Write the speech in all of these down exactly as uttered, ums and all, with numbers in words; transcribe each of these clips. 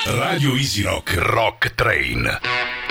Radio Easy Rock Rock Train.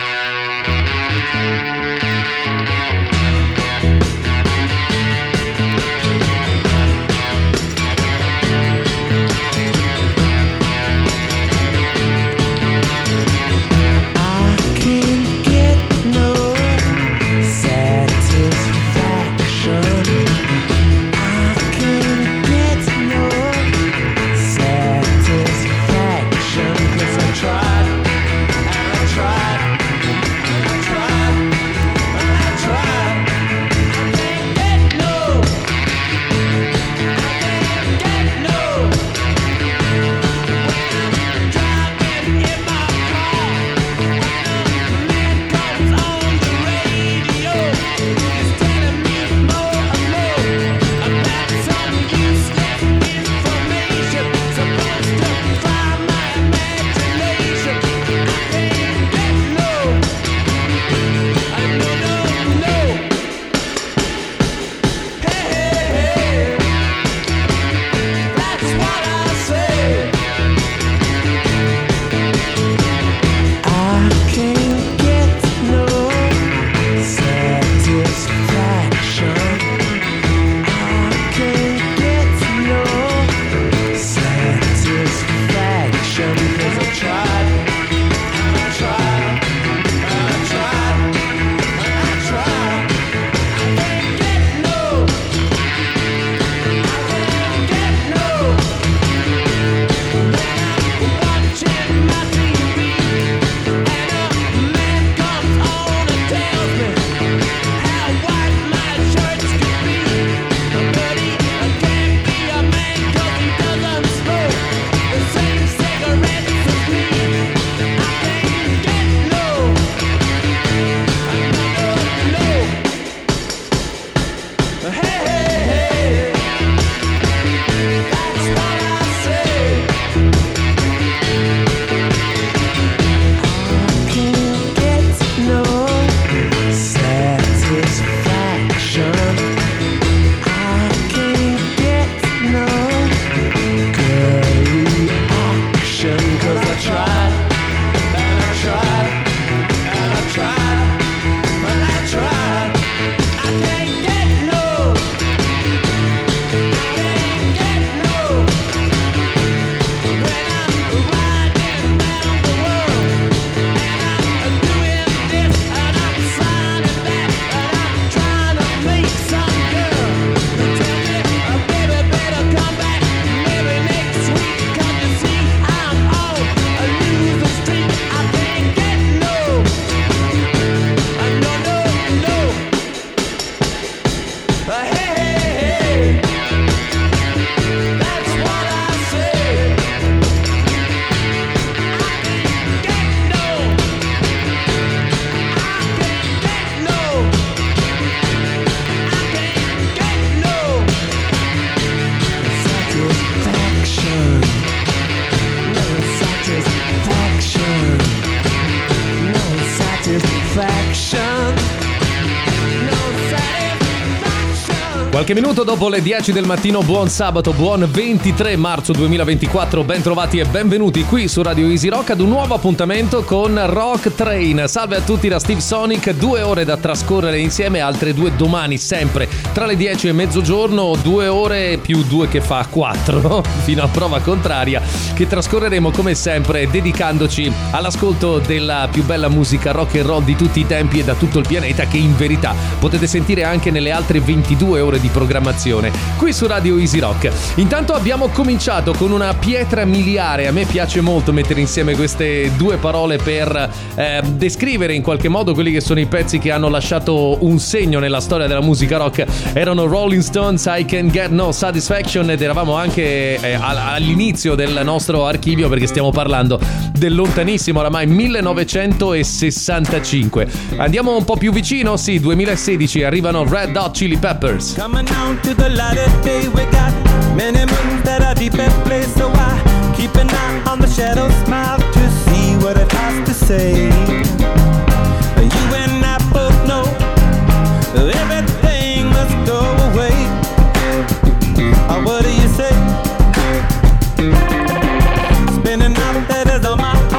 Qualche minuto dopo le dieci del mattino, buon sabato, buon ventitré marzo duemilaventiquattro, ben trovati e benvenuti qui su Radio Easy Rock ad un nuovo appuntamento con Rock Train. Salve a tutti da Steve Sonic, due ore da trascorrere insieme, altre due domani sempre tra le dieci e mezzogiorno, due ore più due che fa quattro, fino a prova contraria, che trascorreremo come sempre dedicandoci all'ascolto della più bella musica rock and roll di tutti i tempi e da tutto il pianeta, che in verità potete sentire anche nelle altre ventidue ore di programmazione qui su Radio Easy Rock. Intanto abbiamo cominciato con una pietra miliare. A me piace molto mettere insieme queste due parole per eh, descrivere in qualche modo quelli che sono i pezzi che hanno lasciato un segno nella storia della musica rock. Erano Rolling Stones, I Can Get No Satisfaction, ed eravamo anche eh, all'inizio del nostro archivio, perché stiamo parlando del lontanissimo oramai millenovecentosessantacinque. Andiamo un po' più vicino, sì, duemilasedici, arrivano Red Hot Chili Peppers. Coming down to the light of day, we got many moons that are deep in place, so I keep an eye on the shadow smile to see what it has to say. You and I both know everything must go away. Oh, what do you say? Spinning out letters on my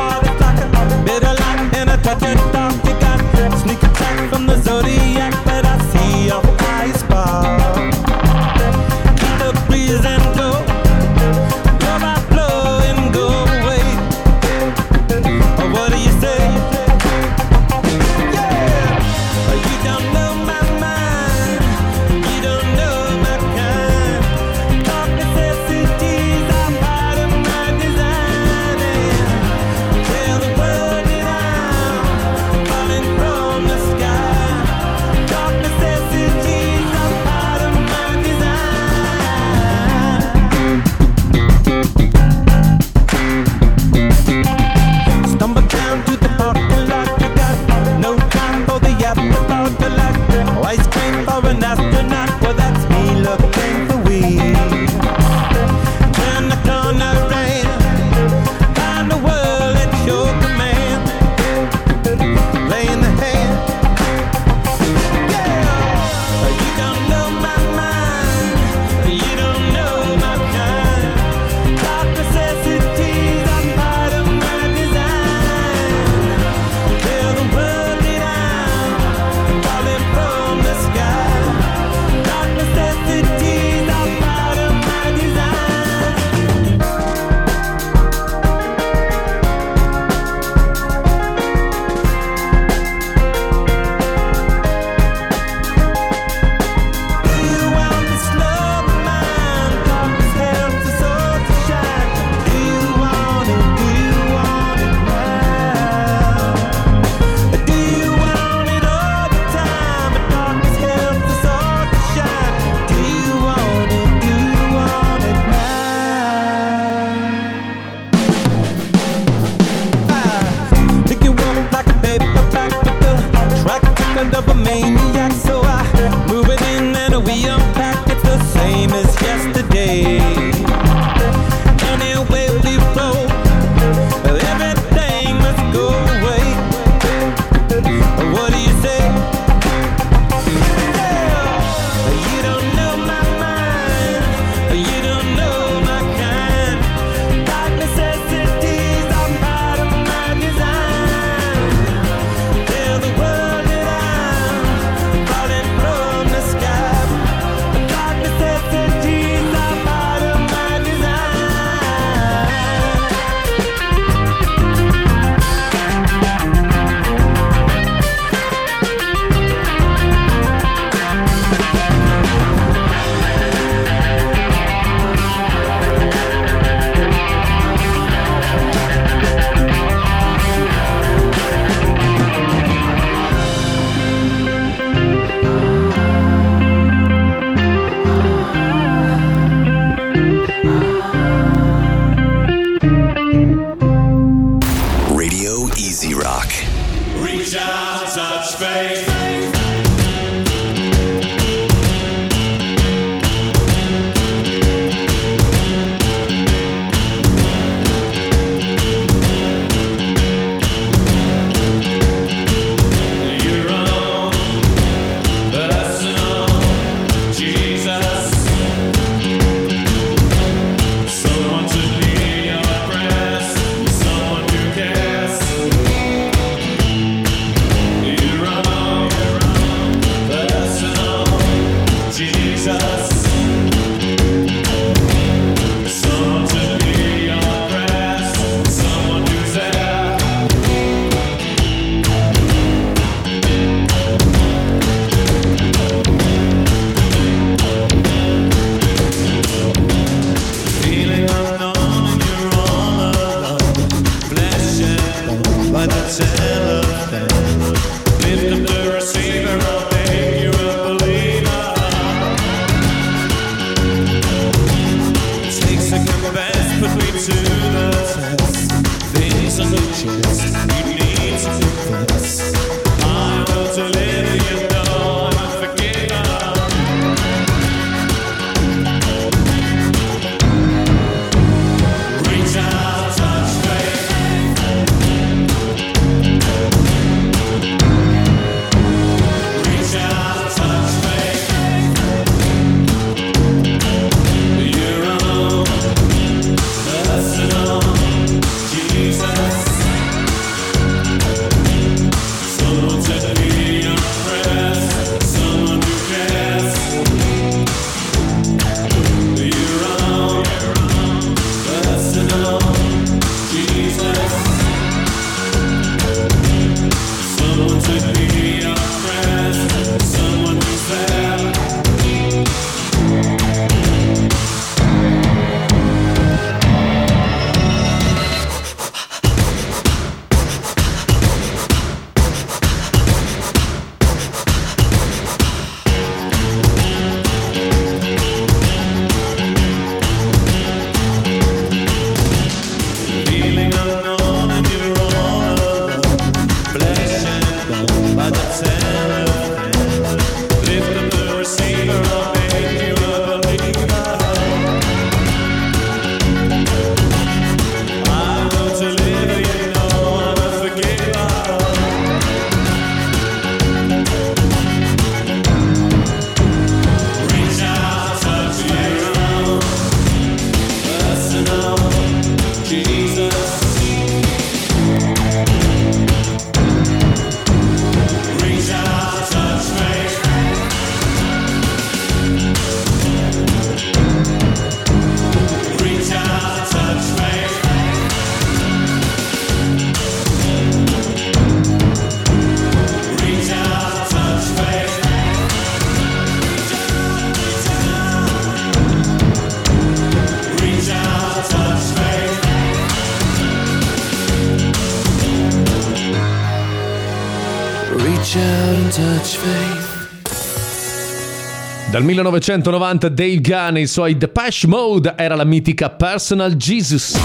Dal millenovecentonovanta Dave Gunn e i suoi Depeche Mode, era la mitica Personal Jesus.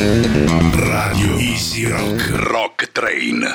Radio Easy Rock, Rock Train.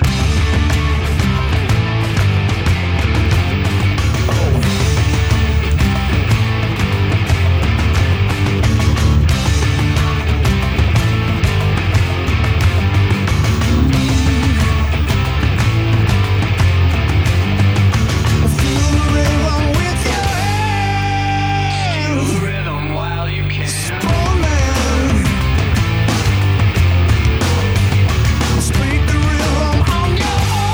Speak the rhythm on your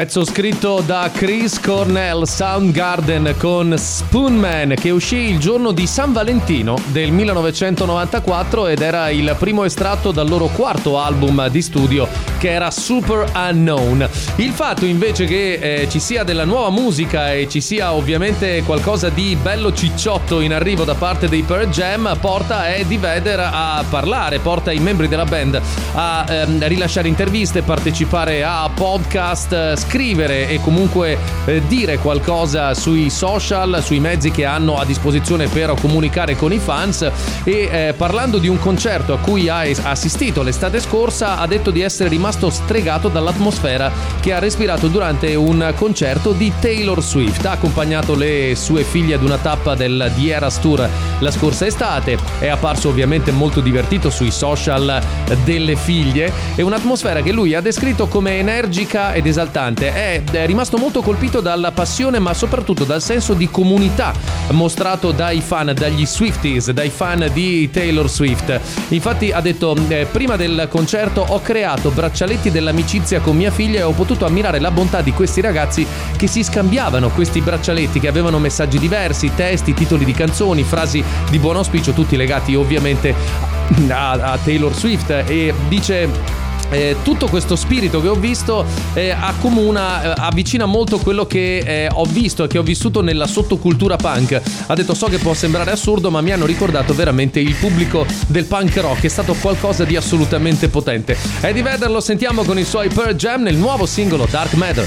Pezzo scritto da Chris Cornell, Soundgarden, con Spoonman, che uscì il giorno di San Valentino del millenovecentonovantaquattro ed era il primo estratto dal loro quarto album di studio, che era Super Unknown. Il fatto invece che eh, ci sia della nuova musica e ci sia ovviamente qualcosa di bello cicciotto in arrivo da parte dei Pearl Jam porta Eddie Vedder a parlare, porta i membri della band a ehm, rilasciare interviste, partecipare a podcast, scrivere e comunque eh, dire qualcosa sui social, sui mezzi che hanno a disposizione per comunicare con i fans. E eh, parlando di un concerto a cui ha assistito l'estate scorsa, ha detto di essere rimasto stregato dall'atmosfera che ha respirato durante un concerto di Taylor Swift. Ha accompagnato le sue figlie ad una tappa del The Eras Tour la scorsa estate, è apparso ovviamente molto divertito sui social delle figlie, e un'atmosfera che lui ha descritto come energica ed esaltante. È, è rimasto molto colpito dalla passione, ma soprattutto dal senso di comunità mostrato dai fan, dagli Swifties, dai fan di Taylor Swift. Infatti ha detto eh, prima del concerto ho creato braccialetti dell'amicizia con mia figlia e ho potuto ammirare la bontà di questi ragazzi che si scambiavano questi braccialetti, che avevano messaggi diversi, testi, titoli di canzoni, frasi di buon auspicio, tutti legati ovviamente a, a Taylor Swift. E dice Eh, tutto questo spirito che ho visto eh, accomuna, eh, avvicina molto quello che eh, ho visto e che ho vissuto nella sottocultura punk. Ha detto so che può sembrare assurdo, ma mi hanno ricordato veramente il pubblico del punk rock, è stato qualcosa di assolutamente potente. Eddie Vedder lo sentiamo con i suoi Pearl Jam nel nuovo singolo Dark Matter.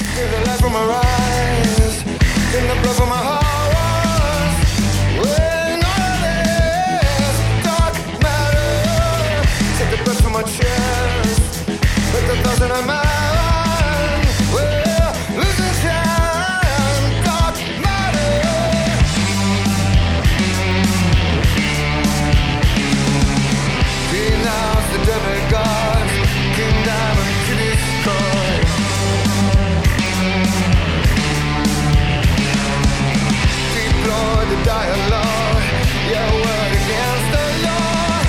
In our mind, we're losing time. Dark matter. Denounce the demigods, King Diamond to destroy. Deplore the dialogue, your word against the law.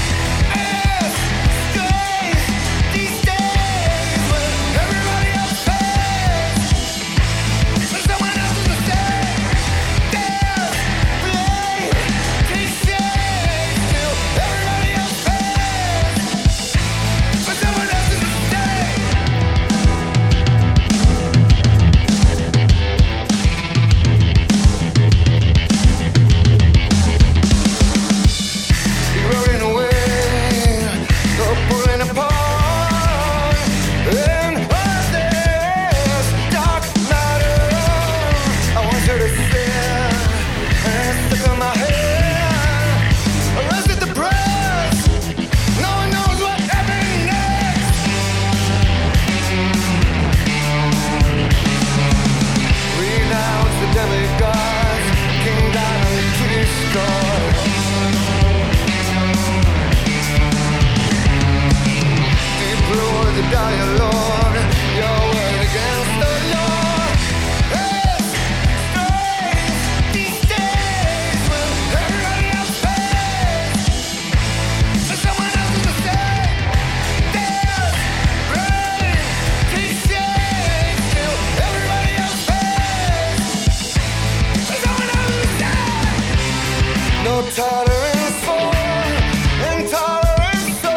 Tolerance for intolerance, so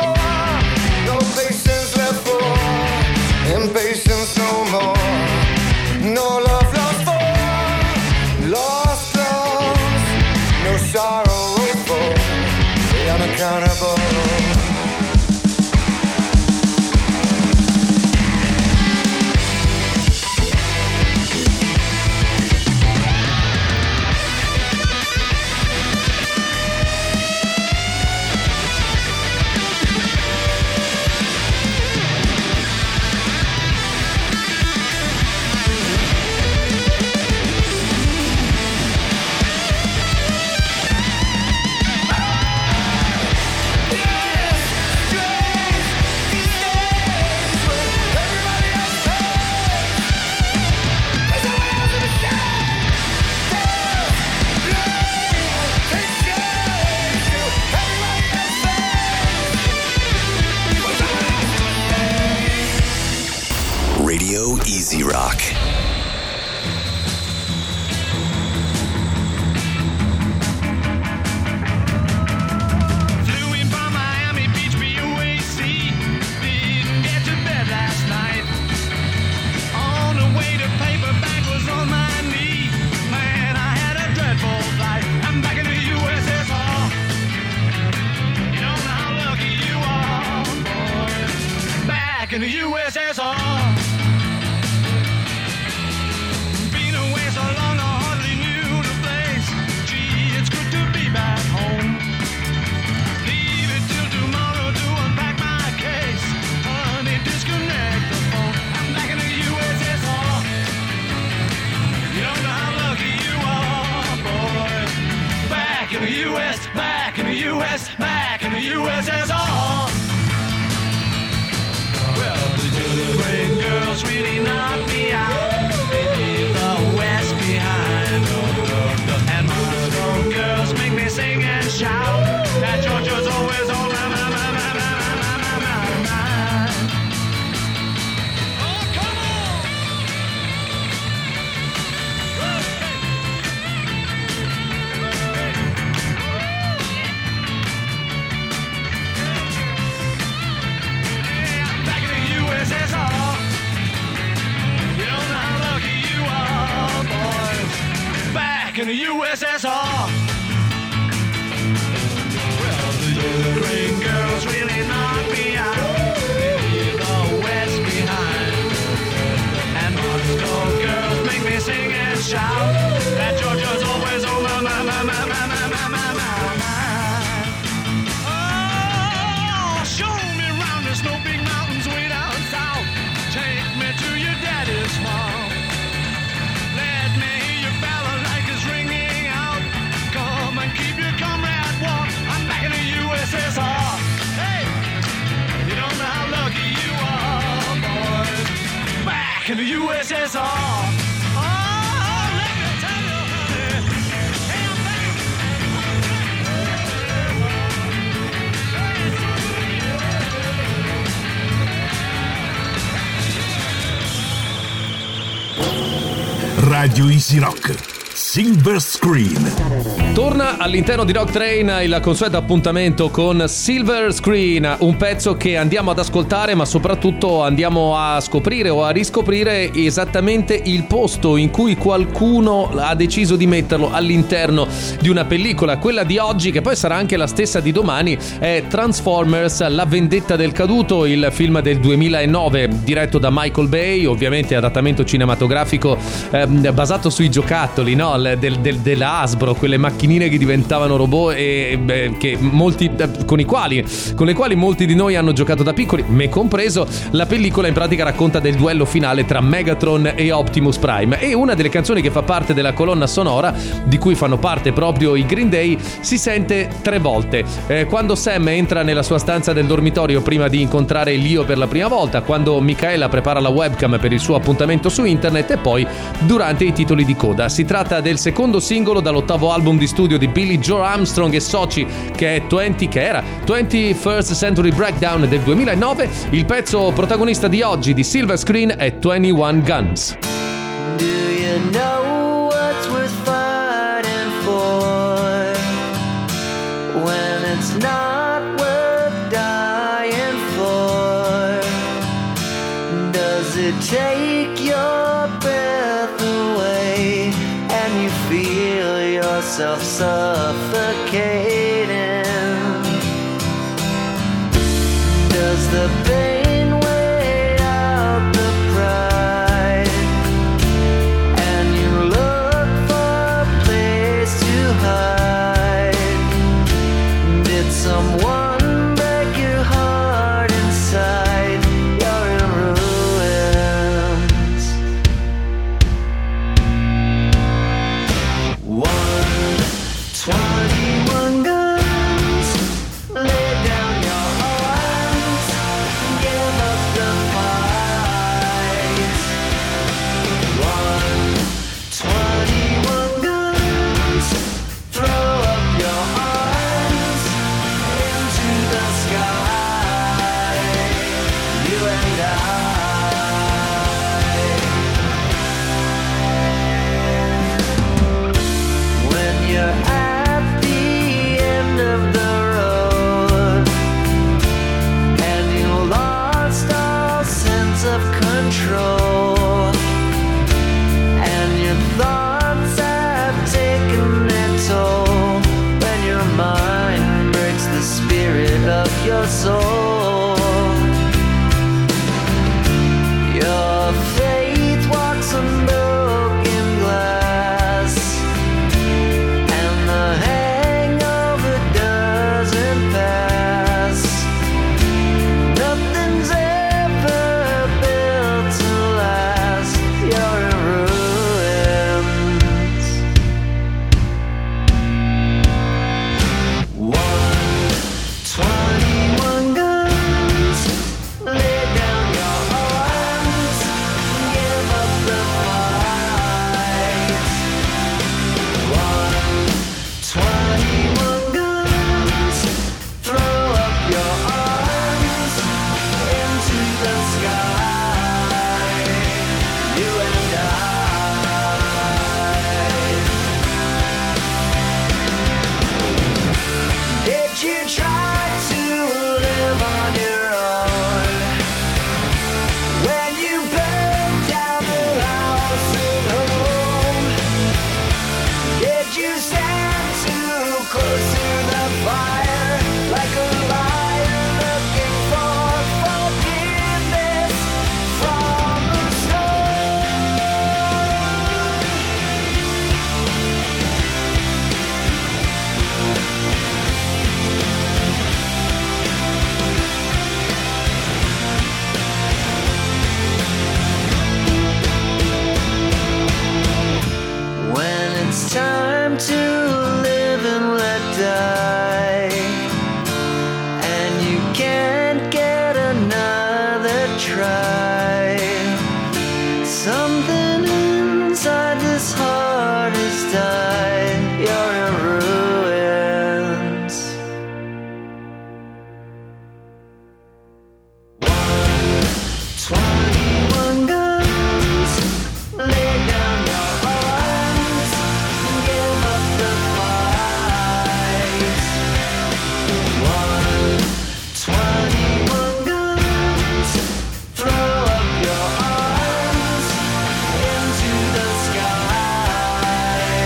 no patience left for impatience no more. No love lost for lost loves, no sorrow for the unaccountable. Radio Easy Rock. back in the U S S R. Been away so long I hardly knew the place. Gee, it's good to be back home. Leave it till tomorrow to unpack my case. Honey, disconnect the phone. I'm back in the U S S R. You don't know how lucky you are, boy. Back in the U S, back in the U S, back in the U S S R. Well, the great girls really knock me out. They leave the West behind. And Moscow girls make me sing and shout. That Georgia's always on my, my, my, my, my, my, my, my mind. Oh, come on! Yeah, I'm back in the U S S R. You don't know how lucky you are, boys. Back in the U S S R. Well, the Ukraine girls really knock me out. They leave the West behind. And Moscow girls make me sing and shout. That Georgia's always on my, my, my, my, my, my, my, my, my mind. Oh, show me round, there's no big mountains way down south. Take me to your daddy's farm. Let me hear your balalaikas ringing out. Come and keep your comrade warm. I'm back in the U S S R. Hey, you don't know how lucky you are, boys. Back in the U S S R. Oh, let me tell you, honey. Hey, I'm back. Radio Easy Rock, Silver Screen. Torna all'interno di Rock Train il consueto appuntamento con Silver Screen, un pezzo che andiamo ad ascoltare, ma soprattutto andiamo a scoprire o a riscoprire esattamente il posto in cui qualcuno ha deciso di metterlo all'interno di una pellicola. Quella di oggi, che poi sarà anche la stessa di domani, è Transformers: La vendetta del caduto, il film del duemilanove diretto da Michael Bay, ovviamente adattamento cinematografico eh, basato sui giocattoli, no? del, del, della Hasbro, quelle macchinine che diventavano robot e beh, che molti, con i quali con le quali molti di noi hanno giocato da piccoli, me compreso. La pellicola in pratica racconta del duello finale tra Megatron e Optimus Prime, e una delle canzoni che fa parte della colonna sonora, di cui fanno parte proprio i Green Day, si sente tre volte. Eh, quando Sam entra nella sua stanza del dormitorio prima di incontrare Leo per la prima volta, quando Michaela prepara la webcam per il suo appuntamento su internet, e poi durante i titoli di coda. Si tratta del secondo singolo dall'ottavo album di studio di Billy Joe Armstrong e soci, che è venti, che era twenty-first Century Breakdown del duemilanove. Il pezzo protagonista di oggi di Silver Screen è twenty-one Guns. Do you know what's worth fighting for when it's not worth dying for? Does it take your breath away and you feel yourself suffocating? Does the pain weigh out the pride and you look for a place to hide? Did someone break your heart inside? You're in ruins. One, twenty-one guns, lay down your arms, give up the fight. One, twenty-one guns, throw up your arms into the sky, you and I. When you're at the end of the road and you lost all sense of control and your thoughts have taken their toll, when your mind breaks the spirit of your soul, you try to live on your own? When you burn down the house at home, did you stand too close to the fire like a liar looking for forgiveness from the storm? When it's time to live and let die, and you can't get another try, something inside this heart has died. You're in ruins. Twenty-one guns, lay down your arms and give up the fight. One, twenty-one guns, throw up your arms into the sky.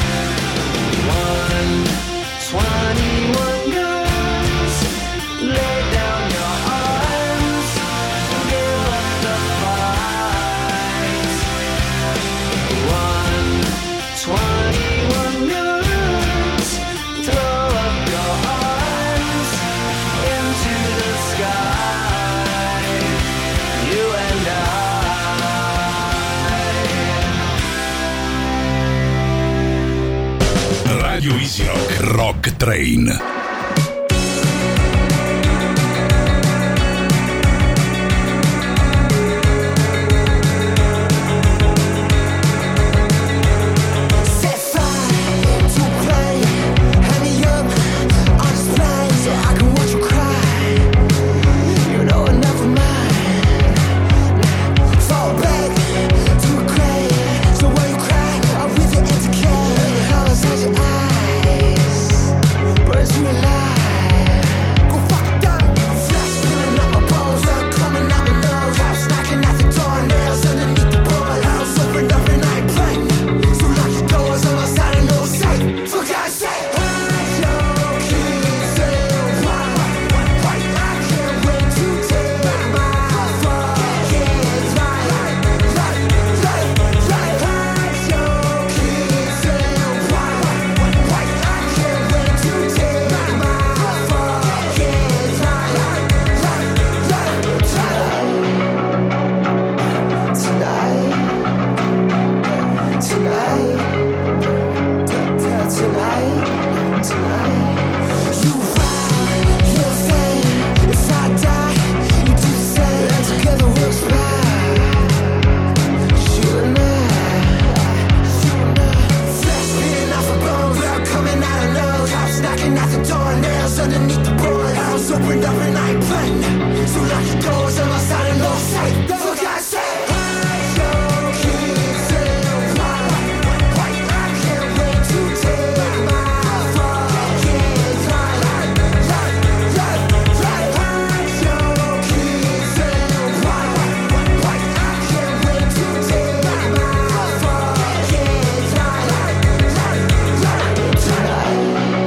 One, twenty-one guns, lay down your arms and give up the fight. One, twenty-one guns, throw up your arms into the sky. You and I. Radio Easy Rock Rock Train. Set fire to a plane, hang me up on display so I can watch you cry. You know enough of mine. Fall back to a grave, so while you cry, I'll with it and decay. How inside your eyes burns you alive. Go fuck it down. Flash peeling up my bones, blood coming out my nose. I was knocking at the door, nails underneath the board. House opened up and I ain't playing. So lock your doors on my side and no safe. For God's sake, hide your keys and run. I can't wait to take my motherfucking life. Life, life, life. Hide your keys and run. I can't wait to take my motherfucking life. Life, life, tonight, tonight, tonight, tonight, tonight. You ride, you'll say, if I die, you do the same, and together we'll survive. You and I, you and I. Flesh peeling off the bones, blood coming out of nose. House knocking at the door, nails underneath the board. House opened up and I ain't playing. So lock your doors on my side and no safe. For God's sake, hide your keys and run. I can't wait to take my motherfucking life. Life, life, life. Hide your keys and run. I can't wait to take my motherfucking life. Life, life, tonight.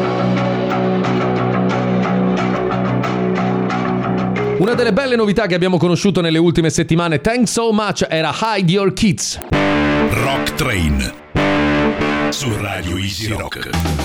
Una delle belle novità che abbiamo conosciuto nelle ultime settimane, Thanks So Much, era Hide Your Kids. Rock Train su Radio Easy Rock.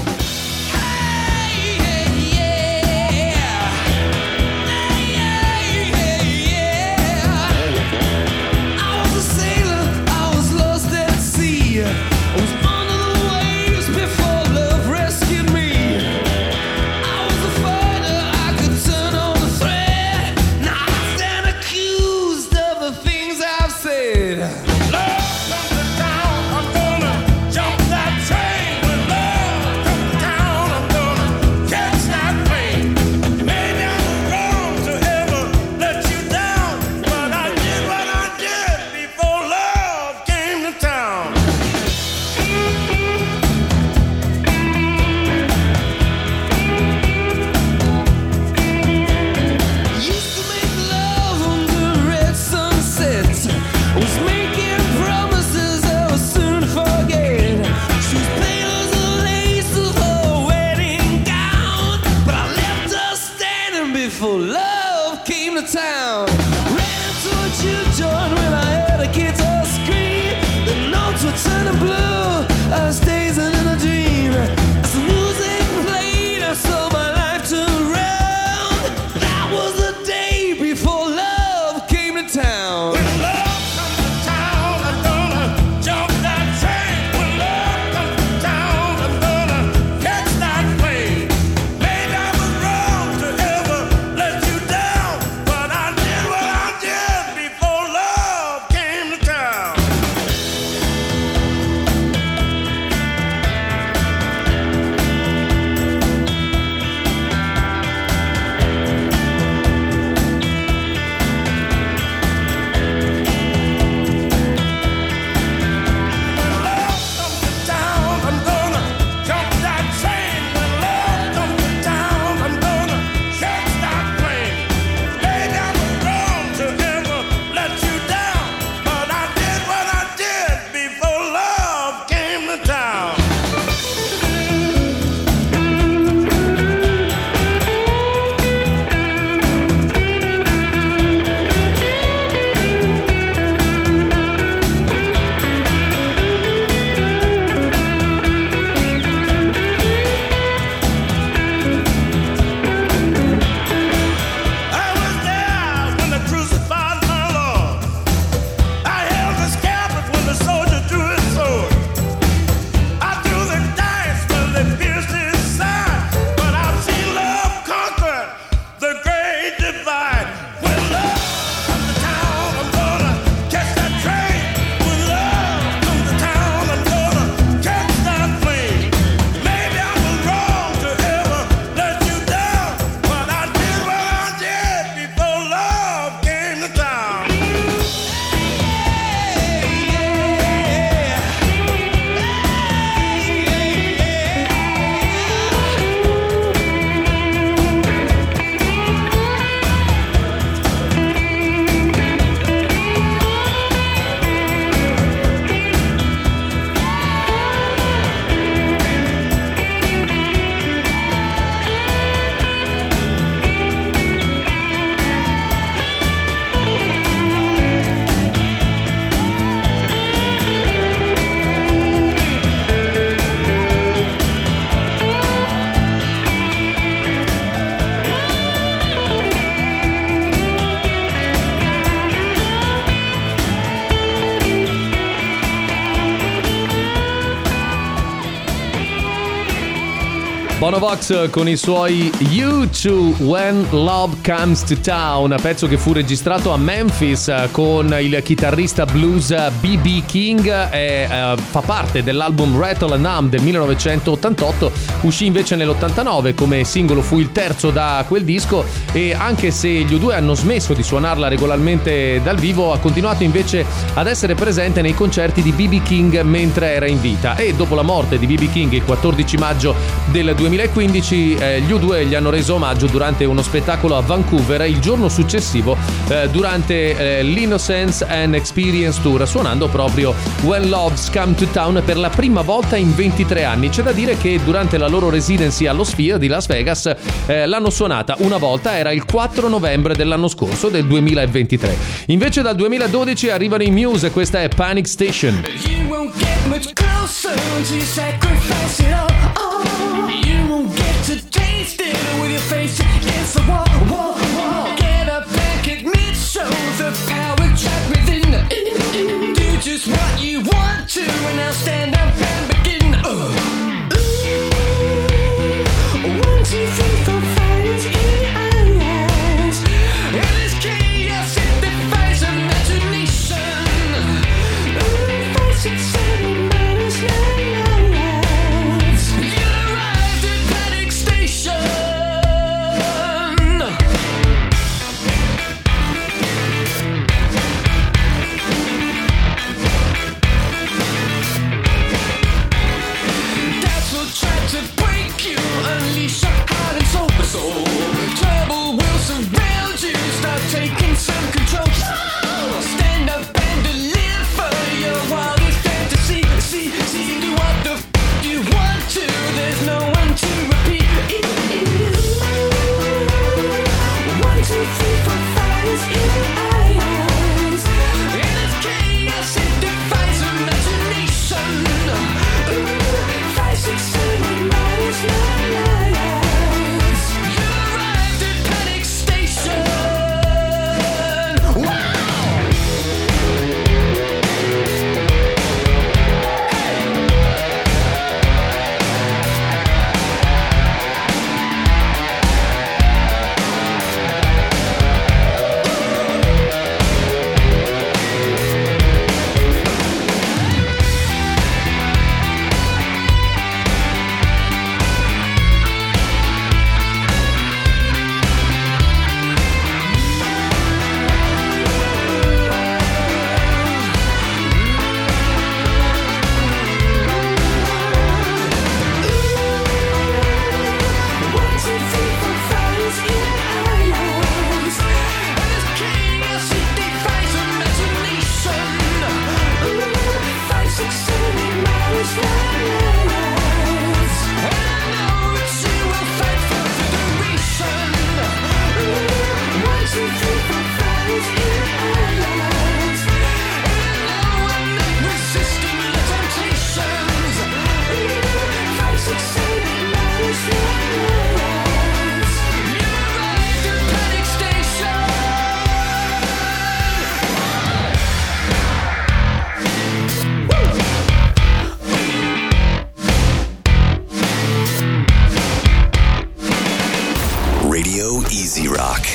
I was a sailor, I was lost at sea. I was under the waves before love rescued me. I was a fighter, I could turn on the thread. Now I stand accused of the things I've said. Love comes to town, I'm gonna jump that train. When love comes to before love came to town. Ran into a children when I heard a guitar scream. The notes were turning blue. I was dazing in a dream. As the music played, I saw my life turn around. That was the day before love came to town. When love comes to town, I'm gonna jump that train. When love comes to town, I'm gonna catch that plane. Maybe I was wrong to ever let you down, but I did what I did before love came to town. Bono Vox con i suoi U two When Love Comes to Town, pezzo che fu registrato a Memphis con il chitarrista blues B B King e uh, fa parte dell'album Rattle and Hum del millenovecentottantotto. Uscì invece nell'ottantanove, come singolo fu il terzo da quel disco, e anche se gli U due hanno smesso di suonarla regolarmente dal vivo, ha continuato invece ad essere presente nei concerti di B B King mentre era in vita. E dopo la morte di B B King il quattordici maggio del duemilaquindici, eh, gli U due gli hanno reso omaggio durante uno spettacolo a Vancouver il giorno successivo, eh, durante eh, l'Innocence and Experience Tour, suonando proprio When Love's Come to Town per la prima volta in ventitré anni. C'è da dire che durante la loro residency allo Sphere di Las Vegas eh, l'hanno suonata una volta, era il quattro novembre dell'anno scorso, del duemilaventitré. Invece dal duemiladodici arrivano i Muse, questa è Panic Station. You won't get much closer until you sacrifice it all. Oh, you won't get to taste it with your face against the wall. Wall, wall. Get up and admit, show the power trapped within. Do just what you want to, and now stand up and begin. Uh. One, two, three, four, five is in your eyes. And this chaos it defies imagination. Five, six, seven, minus nine lives. You arrived at Panic Station. Radio Easy Rock.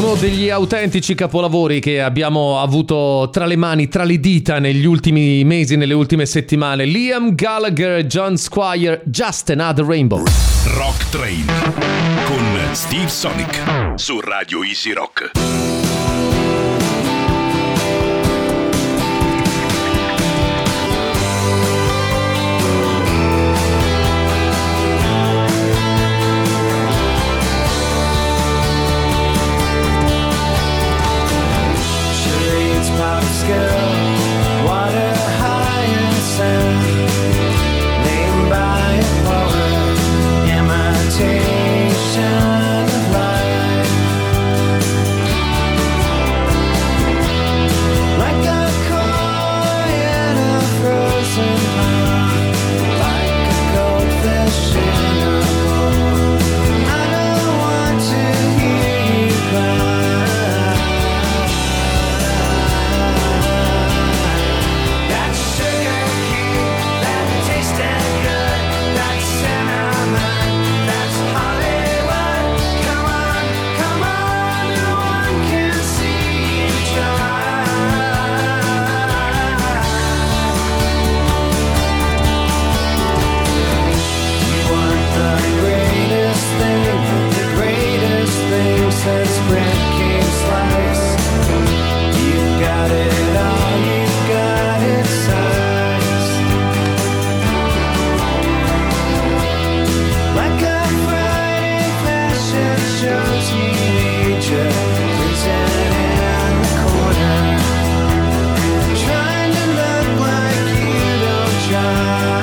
uno degli autentici capolavori che abbiamo avuto tra le mani, tra le dita negli ultimi mesi, nelle ultime settimane. Liam Gallagher, John Squire, Just Another Rainbow. Rock Train con Steve Sonic su Radio Easy Rock. Water high and sound, named by a poet, imitation of life. Like a koi in a frozen pond, like a goldfish in a bowl. I don't want to hear you cry. Since bread came sliced, you got it all, you got it sized. Like a Friday fashion show teenager, freezing in the corner, trying to look like you don't try.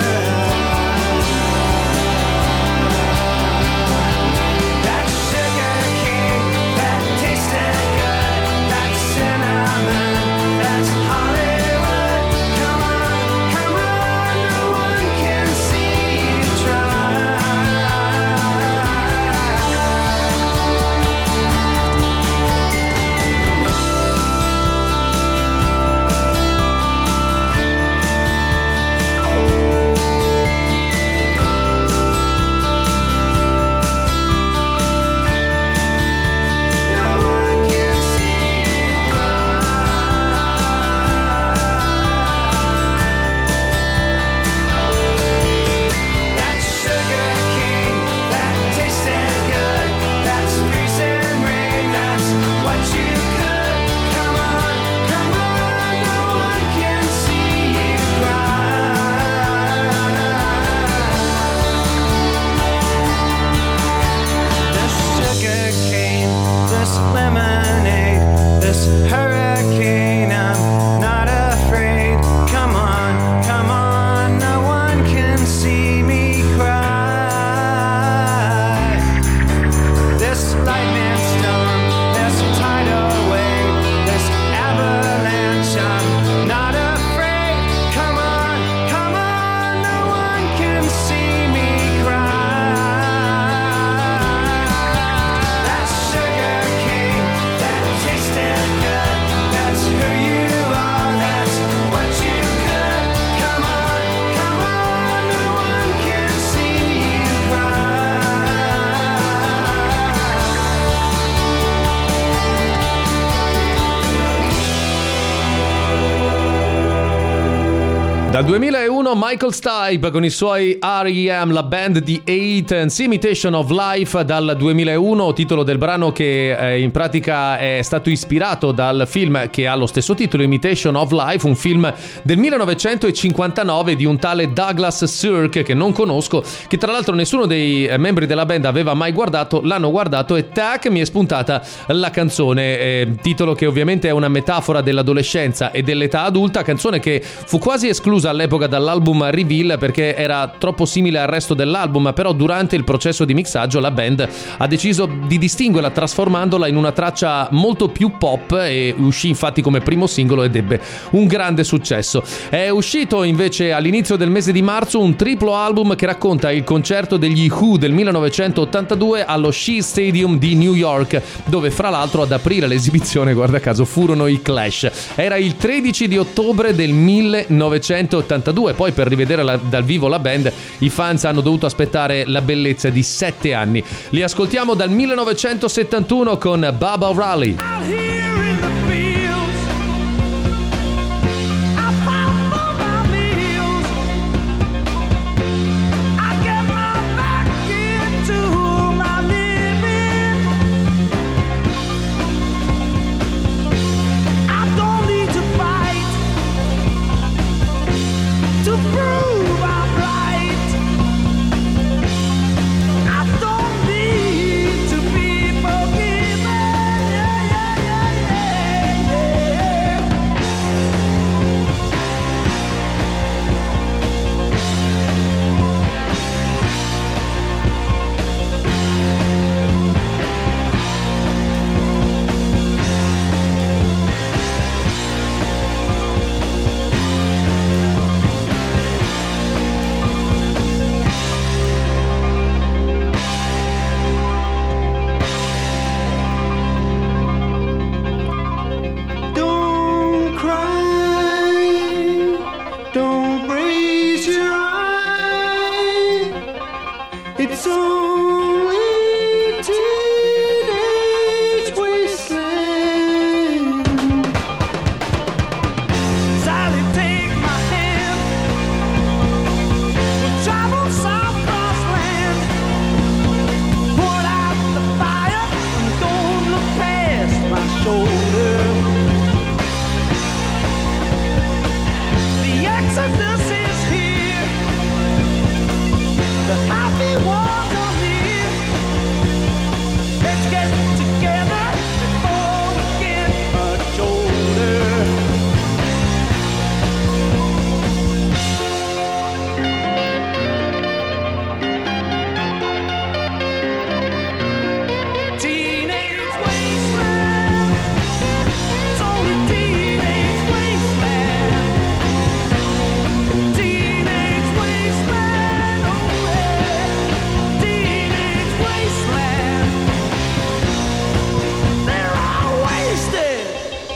Dal duemilauno Michael Stipe con i suoi R E M, la band di Athens, Imitation of Life dal duemilauno, titolo del brano che eh, in pratica è stato ispirato dal film che ha lo stesso titolo, Imitation of Life, un film del millenovecentocinquantanove di un tale Douglas Sirk che non conosco, che tra l'altro nessuno dei membri della band aveva mai guardato. L'hanno guardato e tac, mi è spuntata la canzone, eh, titolo che ovviamente è una metafora dell'adolescenza e dell'età adulta, canzone che fu quasi esclusa all'epoca dall'album Reveal perché era troppo simile al resto dell'album, però durante il processo di mixaggio la band ha deciso di distinguerla trasformandola in una traccia molto più pop e uscì infatti come primo singolo ed ebbe un grande successo. È uscito invece all'inizio del mese di marzo un triplo album che racconta il concerto degli Who del millenovecentottantadue allo Shea Stadium di New York, dove fra l'altro ad aprire l'esibizione, guarda caso, furono i Clash. Era il tredici di ottobre del millenovecentottantadue. Poi poi per rivedere la, dal vivo la band i fans hanno dovuto aspettare la bellezza di sette anni. Li ascoltiamo dal millenovecentosettantuno con Baba O'Reilly. Out here in the fields, I found for my meals. I get my back into my living. I don't need to fight to prove I'm right. I don't need to be forgiven. Yeah, yeah, yeah, yeah, yeah. Don't cry, don't raise your eye. It's only teenage wasteland. Sally, take my hand. We'll travel south cross land. Put out the fire and don't look past my shoulder. The exodus is here. The happy ones are here. Let's get together before we get much older. Teenage wasteland. It's only teenage wasteland. Teenage wasteland. Oh yeah. Teenage wasteland. They're all wasted.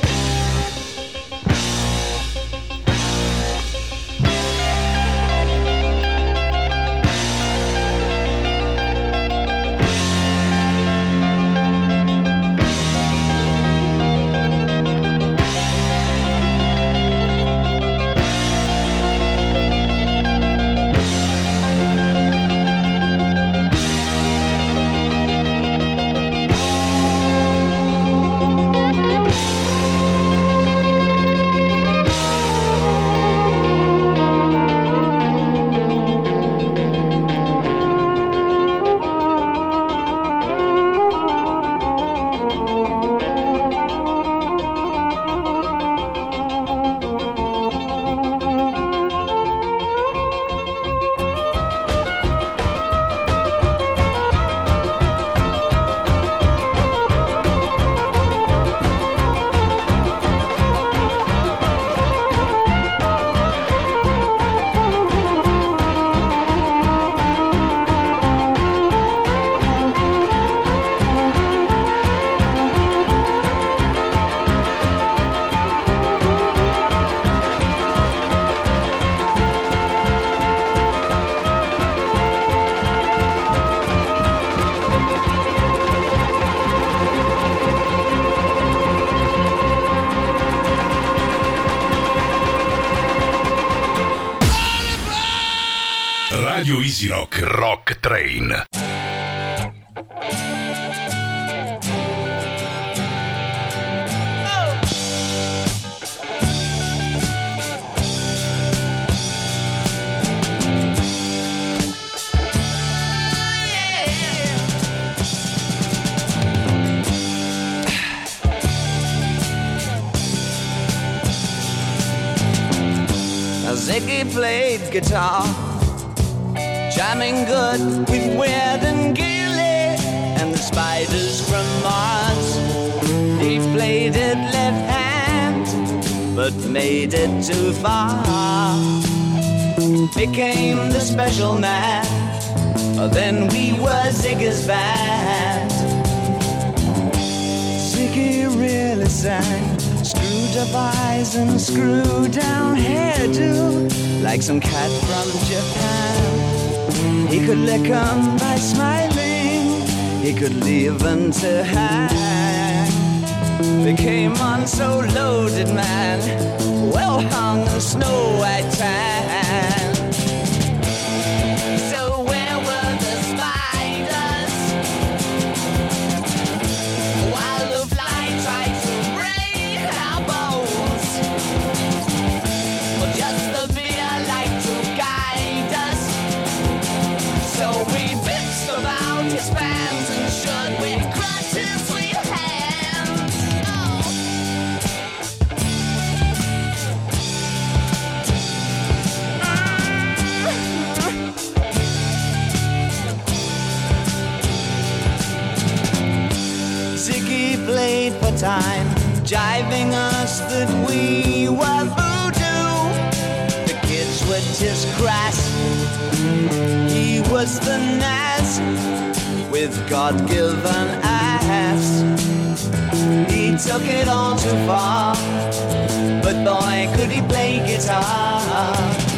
Radio Easy Rock Rock Train. Ziggy played guitar, jamming good with Weird and Gilly and the Spiders from Mars. He played it left hand, but made it too far. Became the special man, then we were Ziggy's band. Ziggy really sang, screwed up eyes and a screw down hairdo, like some cat from Japan. He could lick 'em by smiling, he could leave 'em to hang. They came on so loaded, man, well hung in snow white tan. So where were the spiders while the fly tried to break our bones? Well, just the fear like to guide us. So we bitched about his fans and should we crush his sweet hands? Oh. Ziggy played for time, jiving us that we were voodoo. The kids were just crass, he was the Nas with God-given ass. He took it all too far, but boy could he play guitar.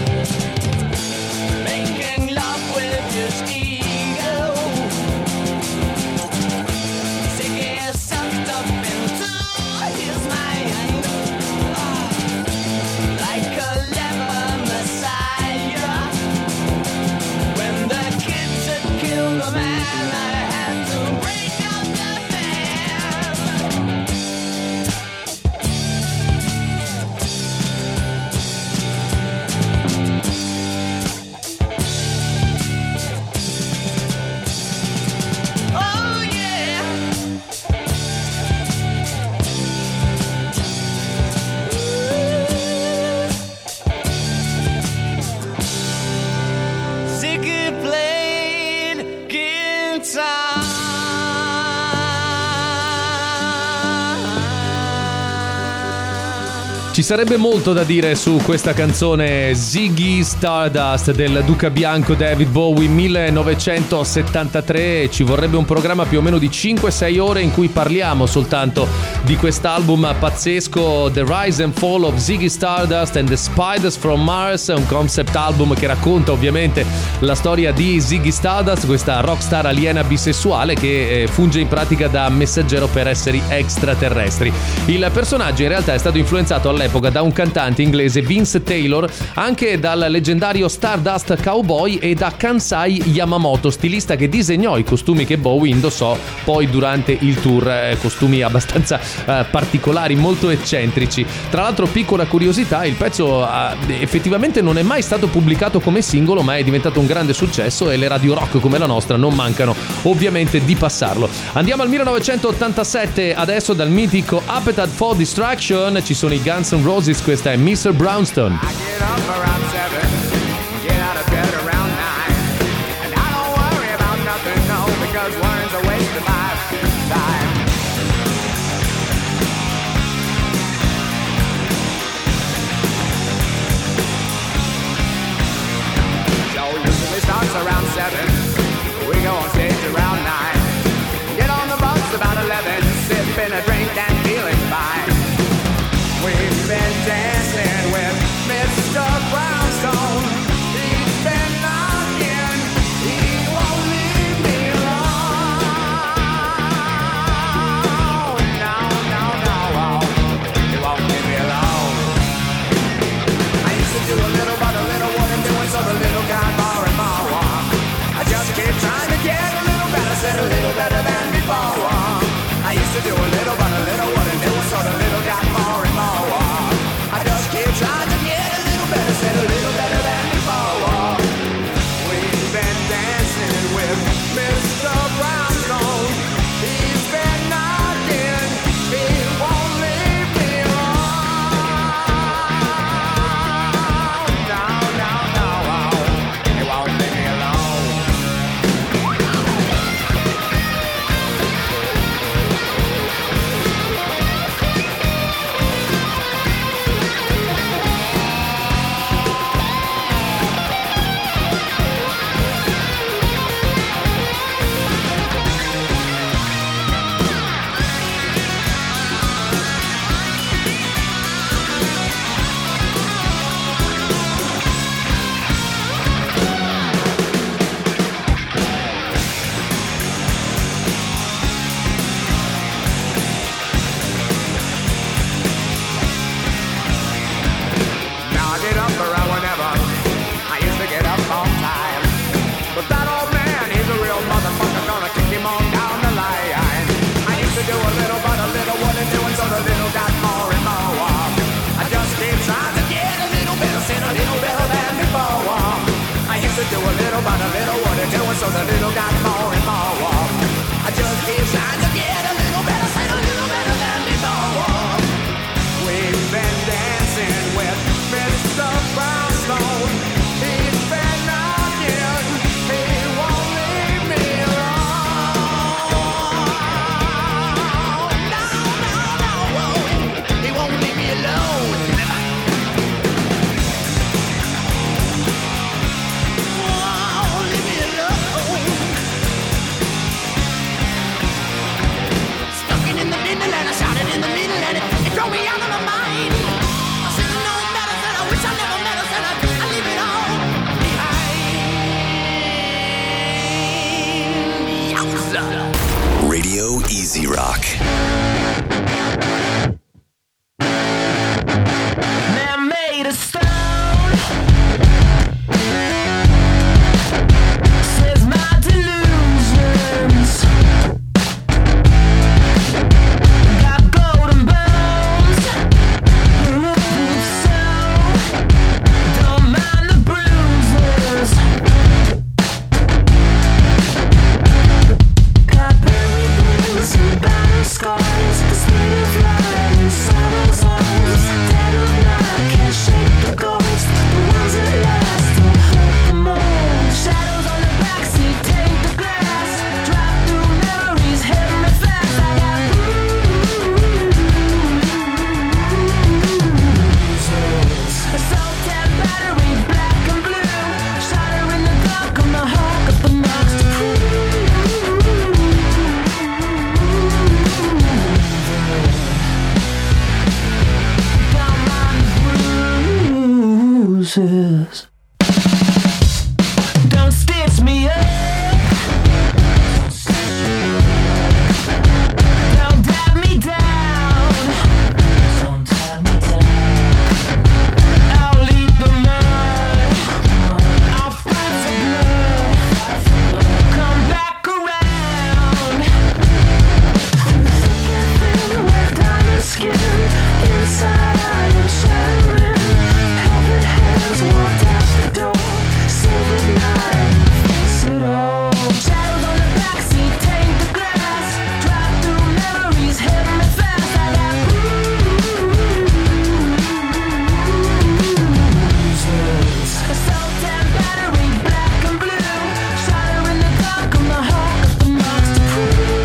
Making love with his ego, Ziggy sucked up into his mind, ah, like a leper messiah. When the kids had killed the man, I had to break up the band. Oh yeah. Ziggy played guitar. Ci sarebbe molto da dire su questa canzone Ziggy Stardust del Duca Bianco David Bowie millenovecentosettantatré. Ci vorrebbe un programma più o meno di cinque sei ore in cui parliamo soltanto di quest'album pazzesco, The Rise and Fall of Ziggy Stardust and the Spiders from Mars, un concept album che racconta ovviamente la storia di Ziggy Stardust, questa rockstar aliena bisessuale che eh, funge in pratica da messaggero per esseri extraterrestri. Il personaggio in realtà è stato influenzato all'epoca da un cantante inglese, Vince Taylor, anche dal leggendario Stardust Cowboy e da Kansai Yamamoto, stilista che disegnò i costumi che Bowie indossò poi durante il tour, eh, costumi abbastanza eh, particolari, molto eccentrici. Tra l'altro, piccola curiosità, il pezzo eh, effettivamente non è mai stato pubblicato come singolo, ma è diventato un grande successo e le radio rock come la nostra non mancano ovviamente di passarlo. Andiamo al millenovecentottantasette, adesso dal mitico Appetite for Destruction ci sono i Guns N' Roses, questa è mister Brownstone. I get up around seven, get out of bed around nine, and I don't worry about nothing, no, because worrying's a waste of my time. So usually starts around seven, we go on stage around nine, get on the bus about eleven, sipping a drink and feeling fine. We've been dancing with mister Brownstone. till the little got more and more warm. I just keep trying to get a little better, say a little better than before. We've been dancing with Mister Brownstone. He's been knocking, he won't leave me alone. No, no, no, he won't leave me alone. In the middle and I shouted in the middle and it, it drove me out of my mind. I should have known better, said I wish I never met her, said I, I leave it all behind. Yowza. Radio Easy Rock. Man made of stone says my delusions. Don't stitch me up. Don't dab me down. Don't dab me down. I'll leave the mud. I'll fight for blood. Come back around. Thin with diamond skin. Inside I am shattering. Helping hands walked out the door. Silver night, face it all. Shadows on the backseat, take the glass. Drive through memories, hit me fast. I got bruises. Assault and battery, black and blue. Shadow in the dark on the heart of the marks to prove.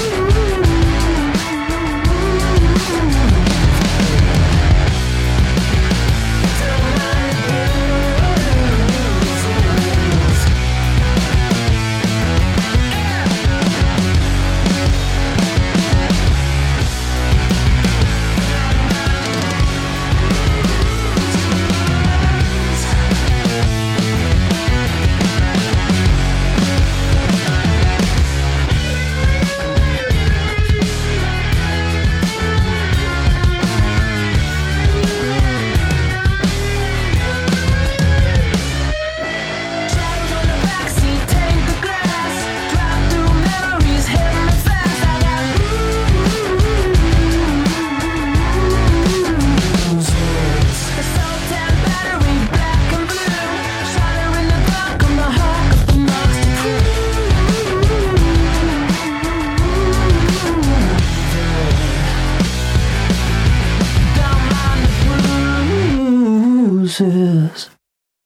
Bruises.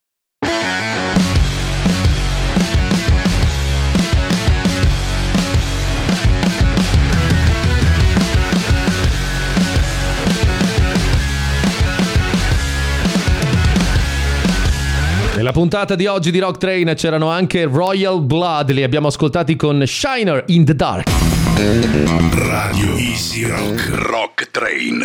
Nella puntata di oggi di Rock Train c'erano anche Royal Blood, li abbiamo ascoltati con Shiner in the Dark. Radio Easy Rock. Rock Train.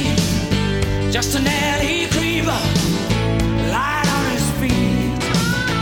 Just an alley creeper, light on his feet.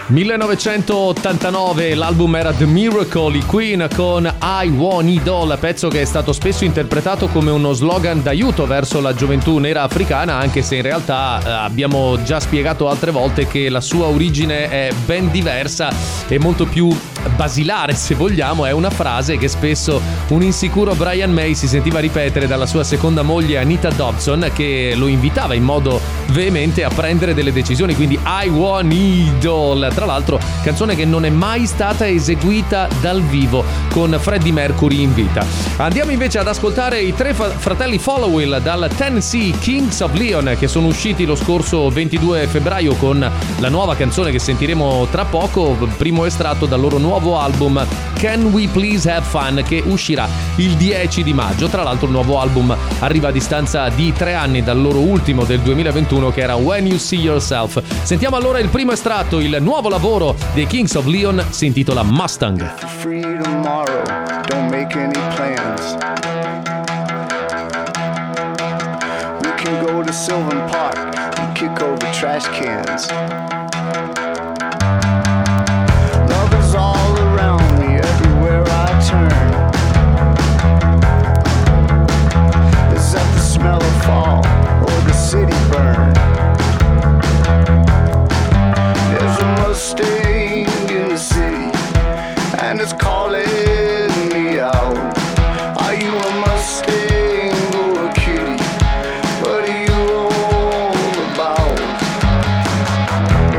millenovecentottantanove, l'album era The Miracle, i Queen con I Want It All, pezzo che è stato spesso interpretato come uno slogan d'aiuto verso la gioventù nera africana, anche se in realtà eh, abbiamo già spiegato altre volte che la sua origine è ben diversa e molto più basilare, se vogliamo. È una frase che spesso un insicuro Brian May si sentiva ripetere dalla sua seconda moglie Anita Dobson, che lo invitava in modo veemente a prendere delle decisioni, quindi I Want It All. Tra l'altro canzone che non è mai stata eseguita dal vivo con Freddie Mercury in vita. Andiamo invece ad ascoltare i tre fa- fratelli Followill dal Tennessee Kings of Leon, che sono usciti lo scorso ventidue febbraio con la nuova canzone che sentiremo tra poco, primo estratto dal loro nuovo album Can We Please Have Fun, che uscirà il dieci di maggio. Tra l'altro il nuovo album arriva a distanza di tre anni dal loro ultimo del duemilaventuno, che era When You See Yourself. Sentiamo allora il primo estratto, il nuovo lavoro dei Kings of Leon, si intitola Mustang. Free tomorrow, don't make any plans. We can go to Sylvan Park and kick over trash cans. Love is all around me, everywhere I turn. Is that the smell of fall or the city burn? There's a Mustang in the city, and it's calling me out. Are you a Mustang or a kitty? What are you all about?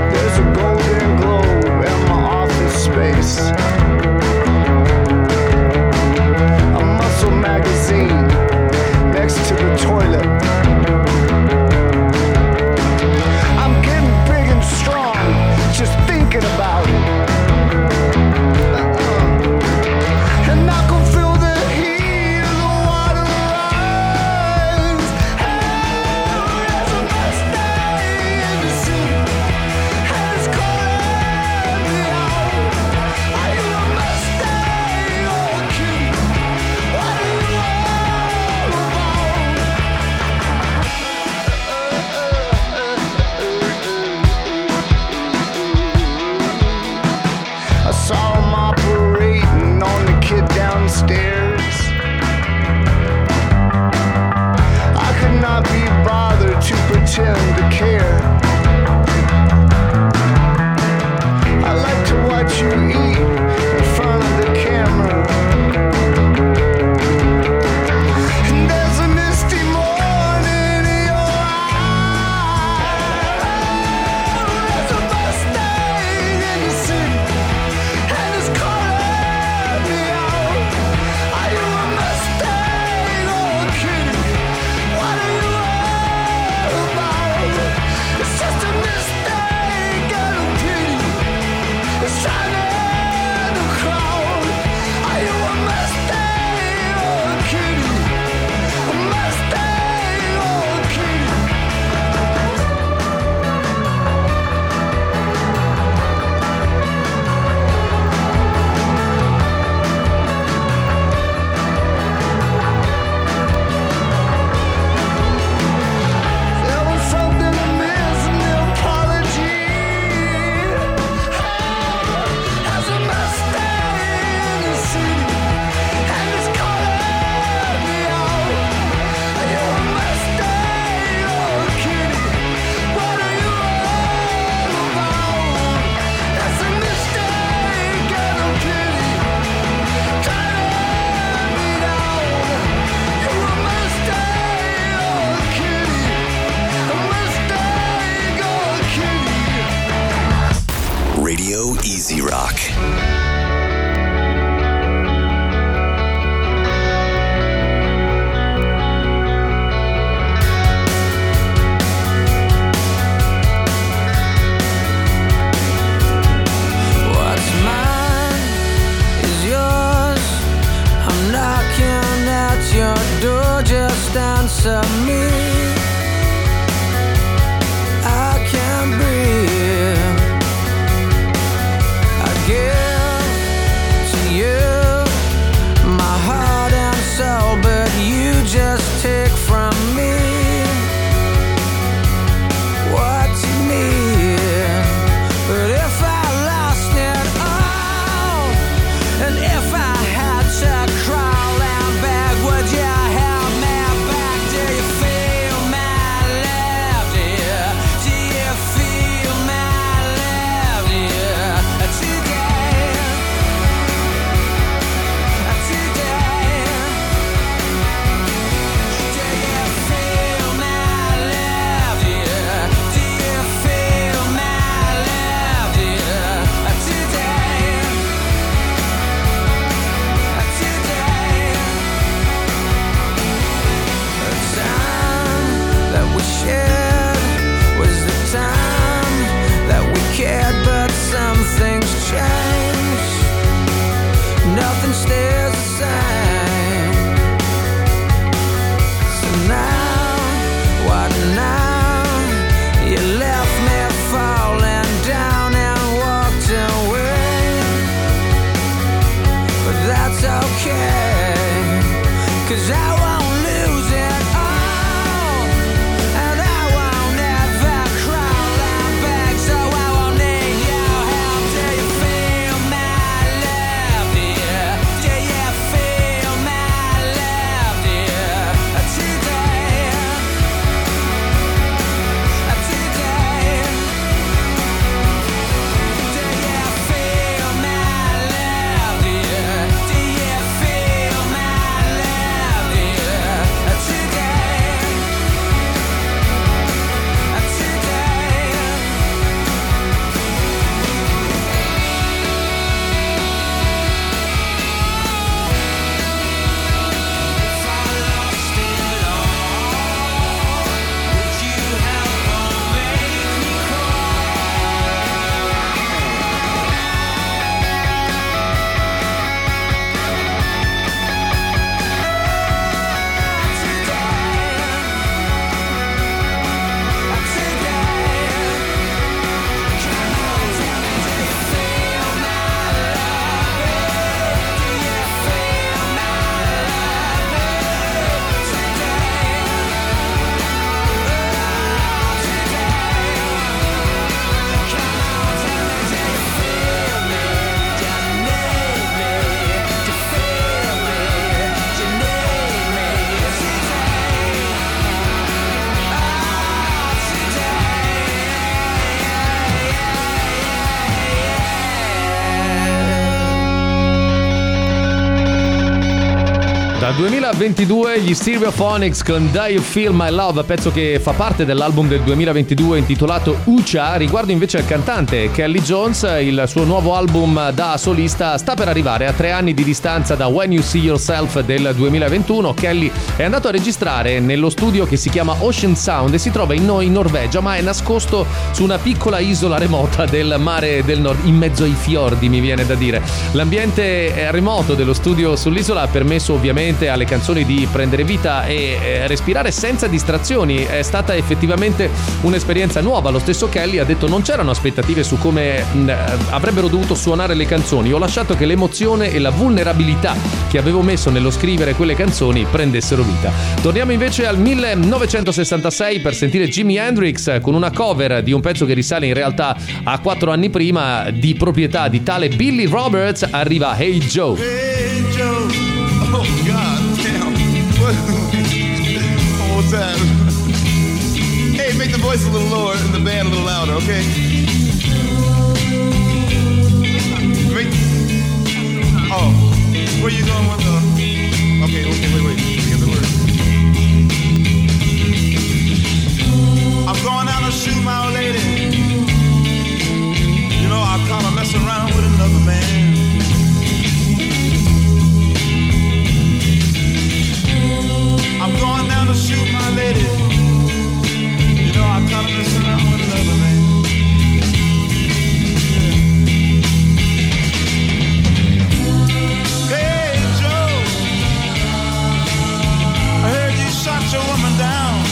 duemilaventidue gli Stereophonics con Do You Feel My Love, pezzo che fa parte dell'album del duemilaventidue intitolato Ucha. Riguardo invece al cantante Kelly Jones, il suo nuovo album da solista sta per arrivare a tre anni di distanza da When You See Yourself del duemilaventuno. Kelly è andato a registrare nello studio che si chiama Ocean Sound e si trova in, in Norvegia, ma è nascosto su una piccola isola remota del mare del nord, in mezzo ai fiordi, mi viene da dire. L'ambiente remoto dello studio sull'isola ha permesso ovviamente alle canzoni di prendere vita e eh, respirare senza distrazioni. È stata effettivamente un'esperienza nuova. Lo stesso Kelly ha detto: non c'erano aspettative su come mh, avrebbero dovuto suonare le canzoni, ho lasciato che l'emozione e la vulnerabilità che avevo messo nello scrivere quelle canzoni prendessero vita. Torniamo invece al millenovecentosessantasei per sentire Jimi Hendrix con una cover di un pezzo che risale in realtà a quattro anni prima, di proprietà di tale Billy Roberts. Arriva Hey Joe. Hey Joe, oh God, damn. What? One more time. Hey, make the voice a little lower and the band a little louder, okay? Make... Oh, where you going with the... Okay, okay, wait, wait. Get the word. I'm going out to shoot my old lady. You know, I caught her messing around with another man. I'm going down to shoot my lady. You know, I caught her messing around with another man. Yeah. Hey, Joe, I heard you shot your woman down.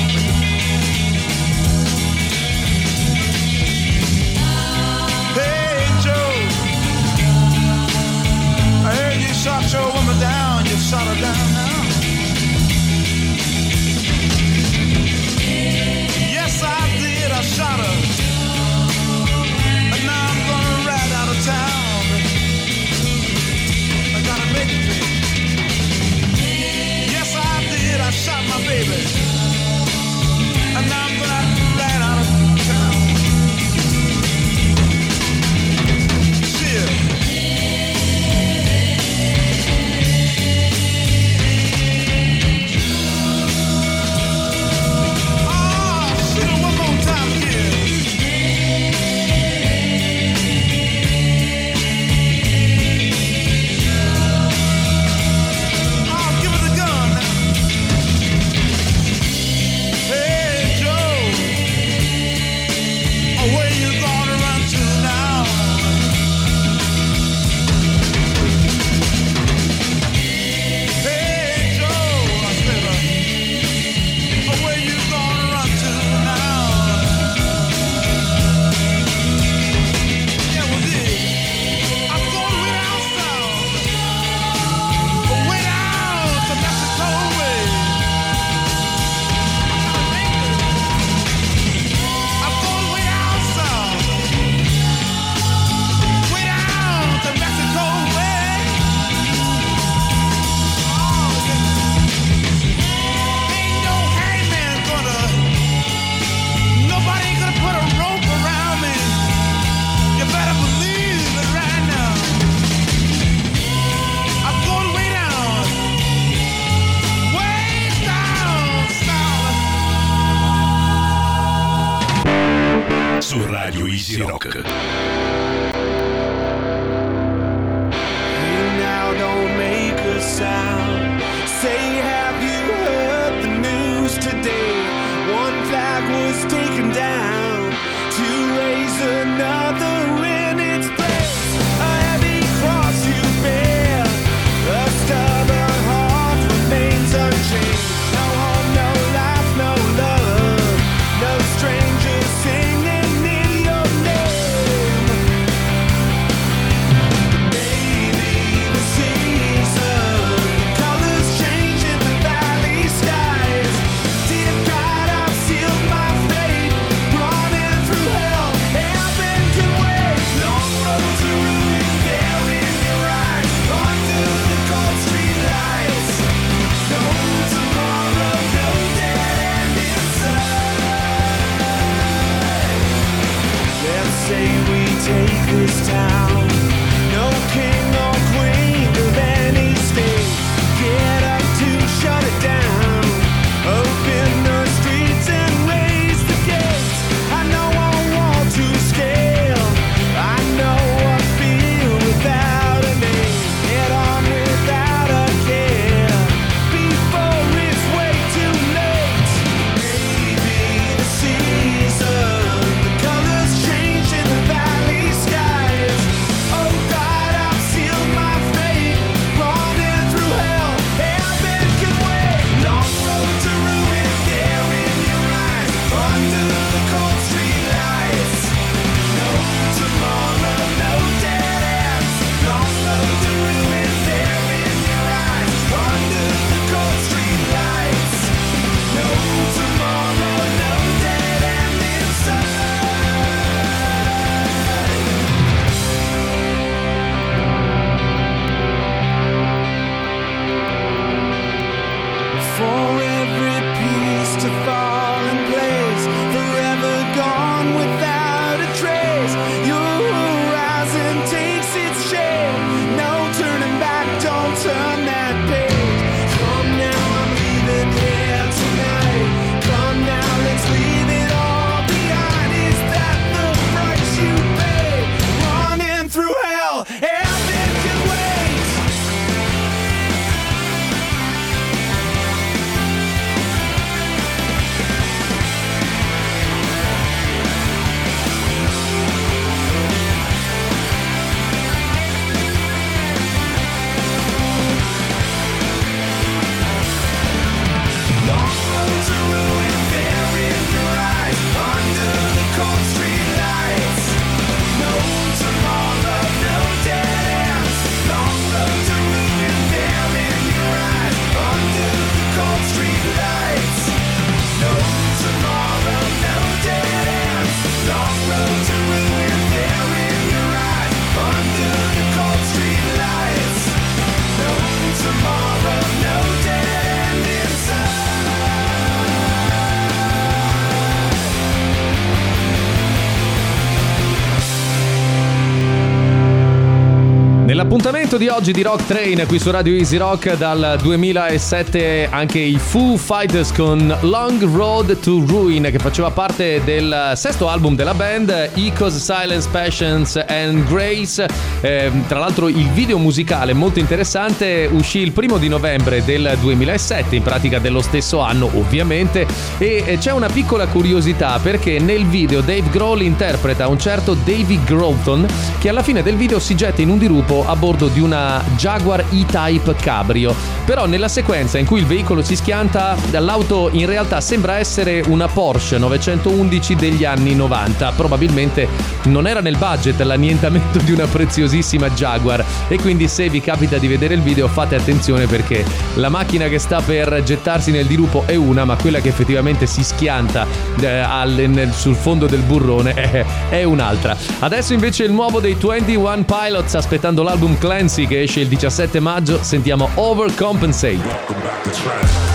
Hey, Joe, I heard you shot your woman down. You shot her down now. I shot her, and now I'm gonna ride out of town. I gotta make it big. Yes, I did, I shot my baby, and now I'm gonna ride out of town. Cheers. Su Radio Easy Rock. Hey now, don't make a sound. Say, have you heard the news today? One flag was taken down to raise another in its place. A heavy cross you bear, a stubborn heart remains unchanged. No home, no life, no love, no strangers singing. I've sealed my fate, running through hell, I've been L'appuntamento di oggi di Rock Train qui su Radio Easy Rock dal duemilasette, anche i Foo Fighters con Long Road to Ruin, che faceva parte del sesto album della band, Echoes, Silence, Passions and Grace. Eh, tra l'altro il video musicale molto interessante, uscì il primo di novembre del duemilasette, in pratica dello stesso anno ovviamente, e c'è una piccola curiosità perché nel video Dave Grohl interpreta un certo David Groton, che alla fine del video si getta in un dirupo a bordo di una Jaguar E-Type Cabrio. Però nella sequenza in cui il veicolo si schianta, l'auto in realtà sembra essere una Porsche novecentoundici degli anni novanta. Probabilmente non era nel budget l'annientamento di una preziosissima Jaguar, e quindi se vi capita di vedere il video fate attenzione, perché la macchina che sta per gettarsi nel dirupo è una, ma quella che effettivamente si schianta eh, al, nel, sul fondo del burrone è, è un'altra. Adesso invece il nuovo dei ventuno Pilots, aspettando l'album Clancy che esce il diciassette maggio, sentiamo Overcompensate.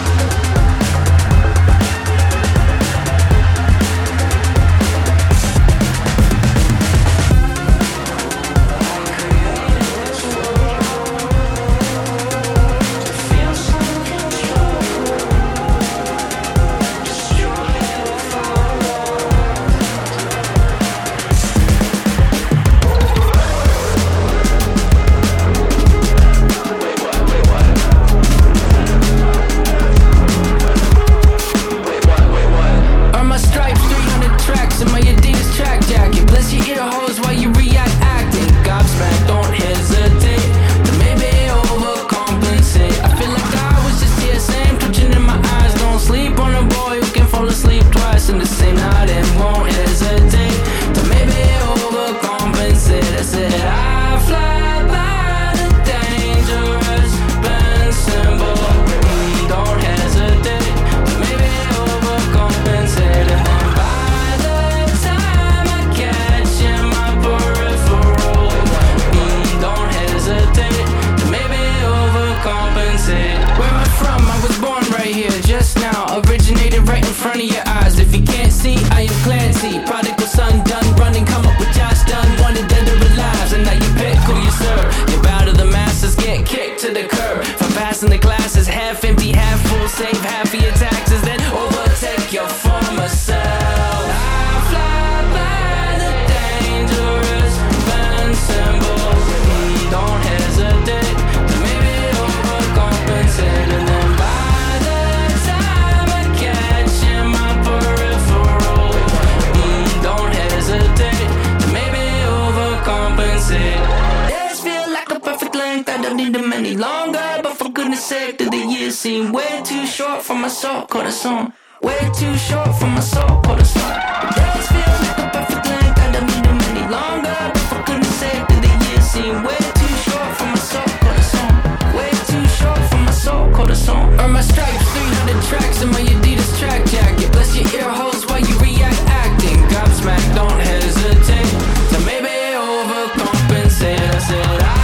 Seem way too short for my soul, corazón. Way too short for my soul, corazón. Days feel like a perfect length, I don't need them any longer. But for goodness sake, do the years seem way too short for my soul, corazón. Way too short for my soul, corazón. Earn my stripes, three hundred tracks in my Adidas track jacket. Bless your ear holes while you react acting. Gobsmacked, don't hesitate to maybe overcompensate. I said I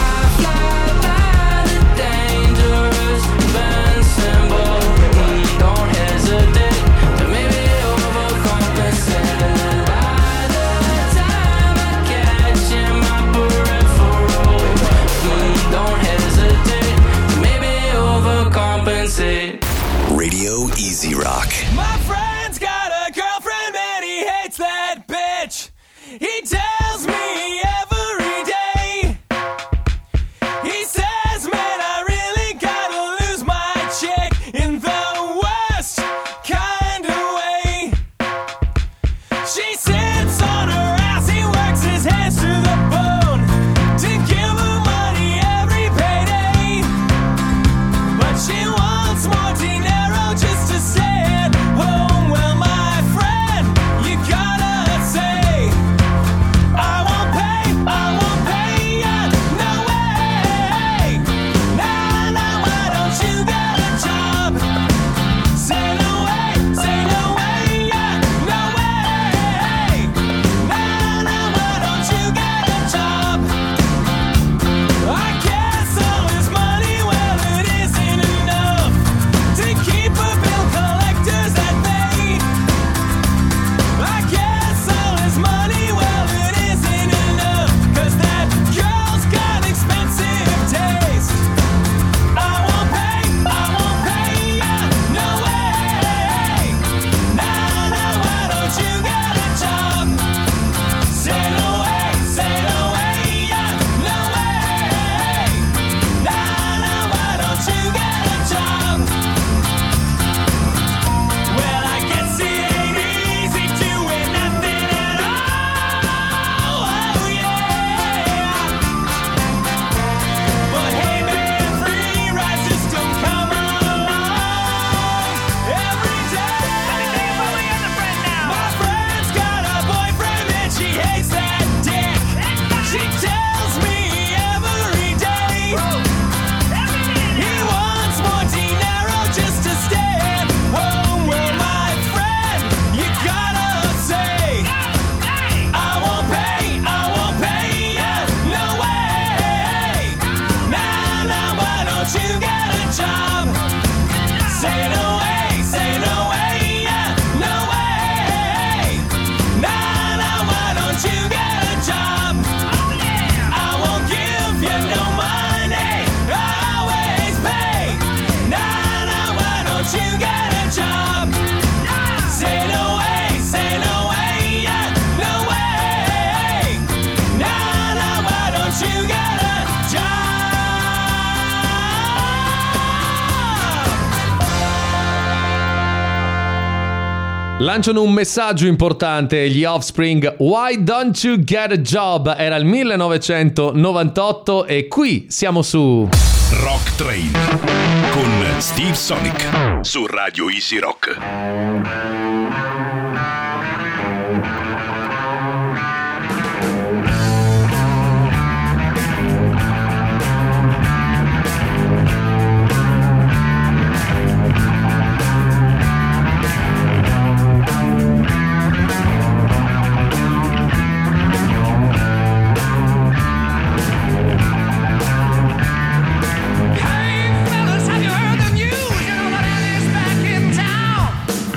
Lanciano un messaggio importante, gli Offspring. Why don't you get a job? Era il millenovecentonovantotto e qui siamo su Rock Train con Steve Sonic su Radio Easy Rock. Hey fellas, have you heard the news? You know that Annie's back in town.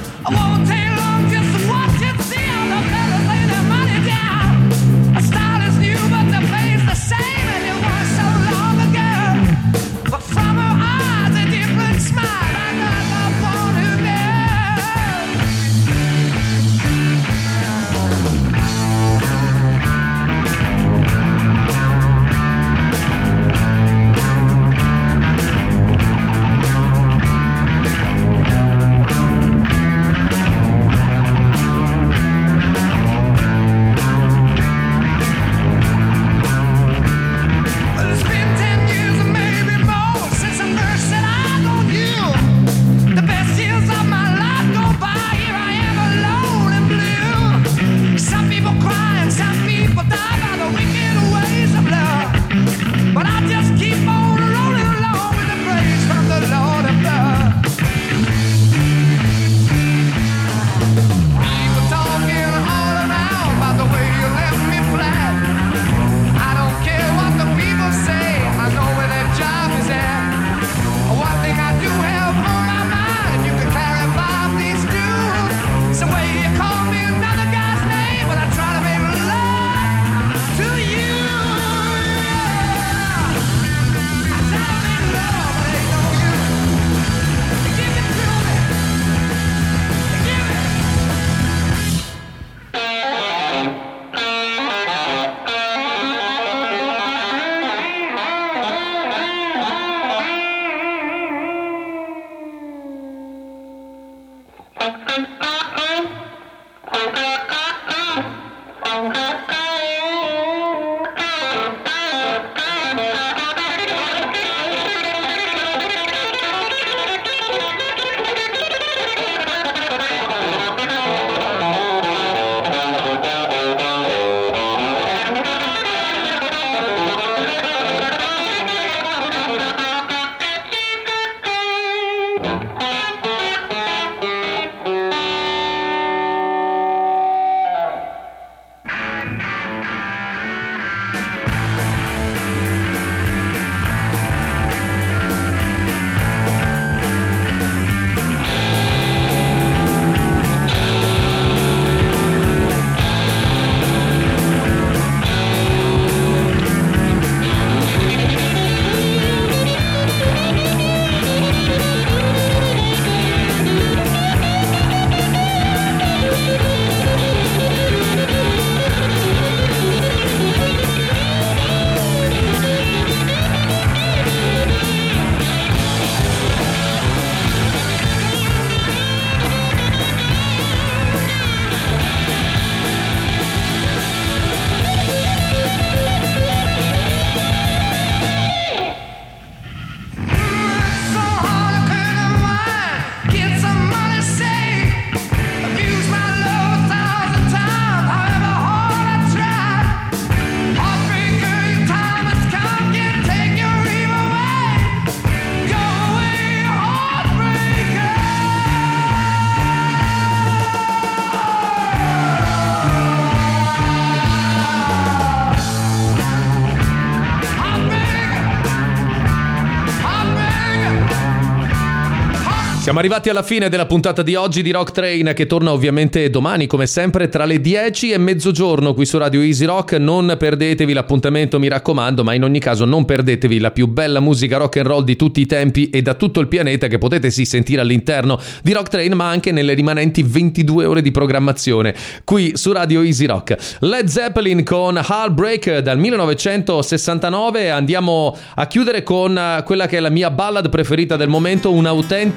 Siamo arrivati alla fine della puntata di oggi di Rock Train, che torna ovviamente domani come sempre tra le dieci e mezzogiorno qui su Radio Easy Rock. Non perdetevi l'appuntamento, mi raccomando, ma in ogni caso non perdetevi la più bella musica rock and roll di tutti i tempi e da tutto il pianeta, che potete sì sentire all'interno di Rock Train ma anche nelle rimanenti ventidue ore di programmazione qui su Radio Easy Rock. Led Zeppelin con Heartbreak dal millenovecentosessantanove. Andiamo a chiudere con quella che è la mia ballad preferita del momento, un'autentica poesia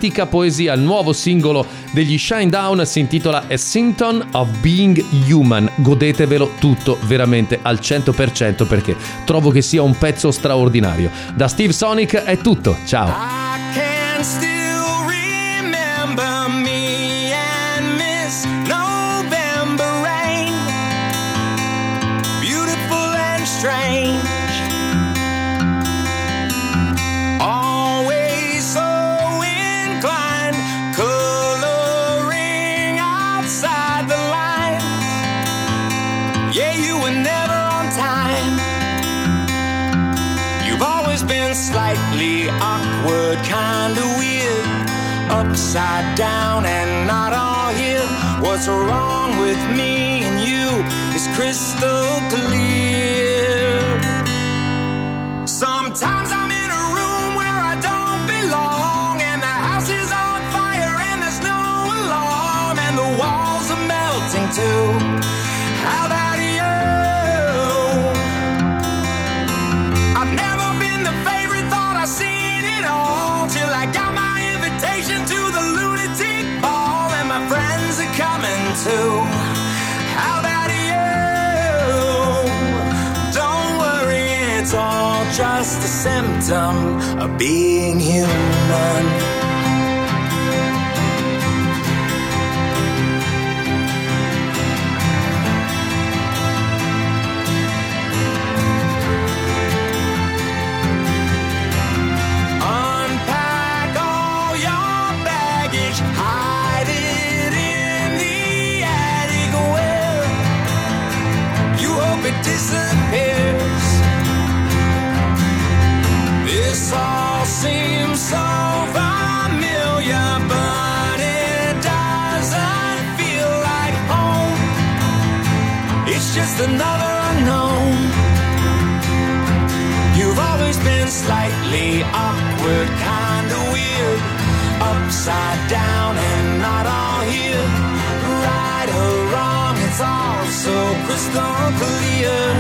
poesia. Il nuovo singolo degli Shinedown si intitola A Symptom of Being Human. Godetevelo tutto veramente al cento per cento perché trovo che sia un pezzo straordinario. Da Steve Sonic è tutto, ciao. I can still remember me and Miss November rain, beautiful and strange, always so inclined, coloring outside the lines. Yeah, you were never on time. You've always been slightly awkward, kinda weird, upside down and not all here. What's wrong with me and you is crystal clear. Sometimes I'm in a room where I don't belong, and the house is on fire and there's no alarm, and the walls are melting too. How about you? I've never been the favorite, thought I've seen it all, till I got my invitation to the lunatic ball, and my friends are coming too. How about you? Don't worry, it's all just a symptom of being human. Unpack all your baggage, hide it in the attic where you hope it disappears. This all seems so familiar, but it doesn't feel like home. It's just another unknown. You've always been slightly awkward, kinda weird, upside down and not all here. Right or wrong, it's all so crystal clear.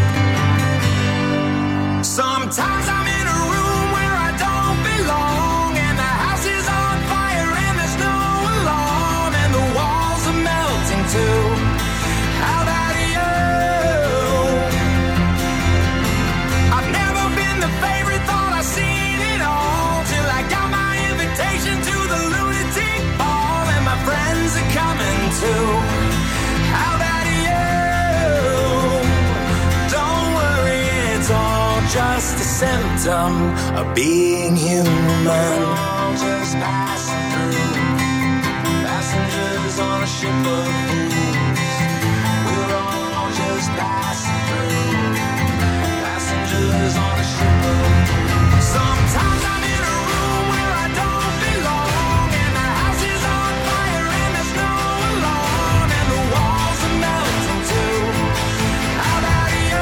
Sometimes I'm in a room where I don't belong, and the house is on fire and there's no alarm, and the walls are melting too. How about you? I've never been the favorite, thought I've seen it all, till I got my invitation to the lunatic ball, and my friends are coming too. How about you? Don't worry, it's all just a symptom of being human. Just passing through, passengers on a ship of fools. We're all just passing through, passengers on a ship of fools. Sometimes I'm in a room where I don't belong, and the house is on fire and there's no alarm, and the walls are melting too. How about you?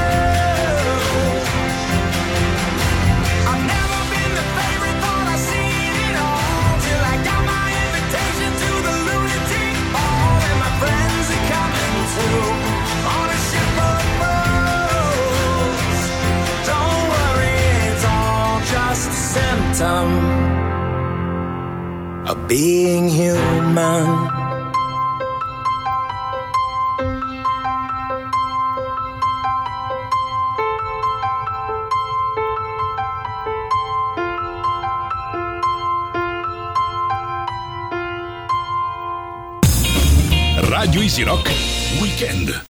I've never been the favorite, thought I've seen it all, till I got my invitation to the lunatic ball, and my friends are coming too, on a ship of fools. Don't worry, it's all just a symptom of being human. Radio Easy Rock Weekend.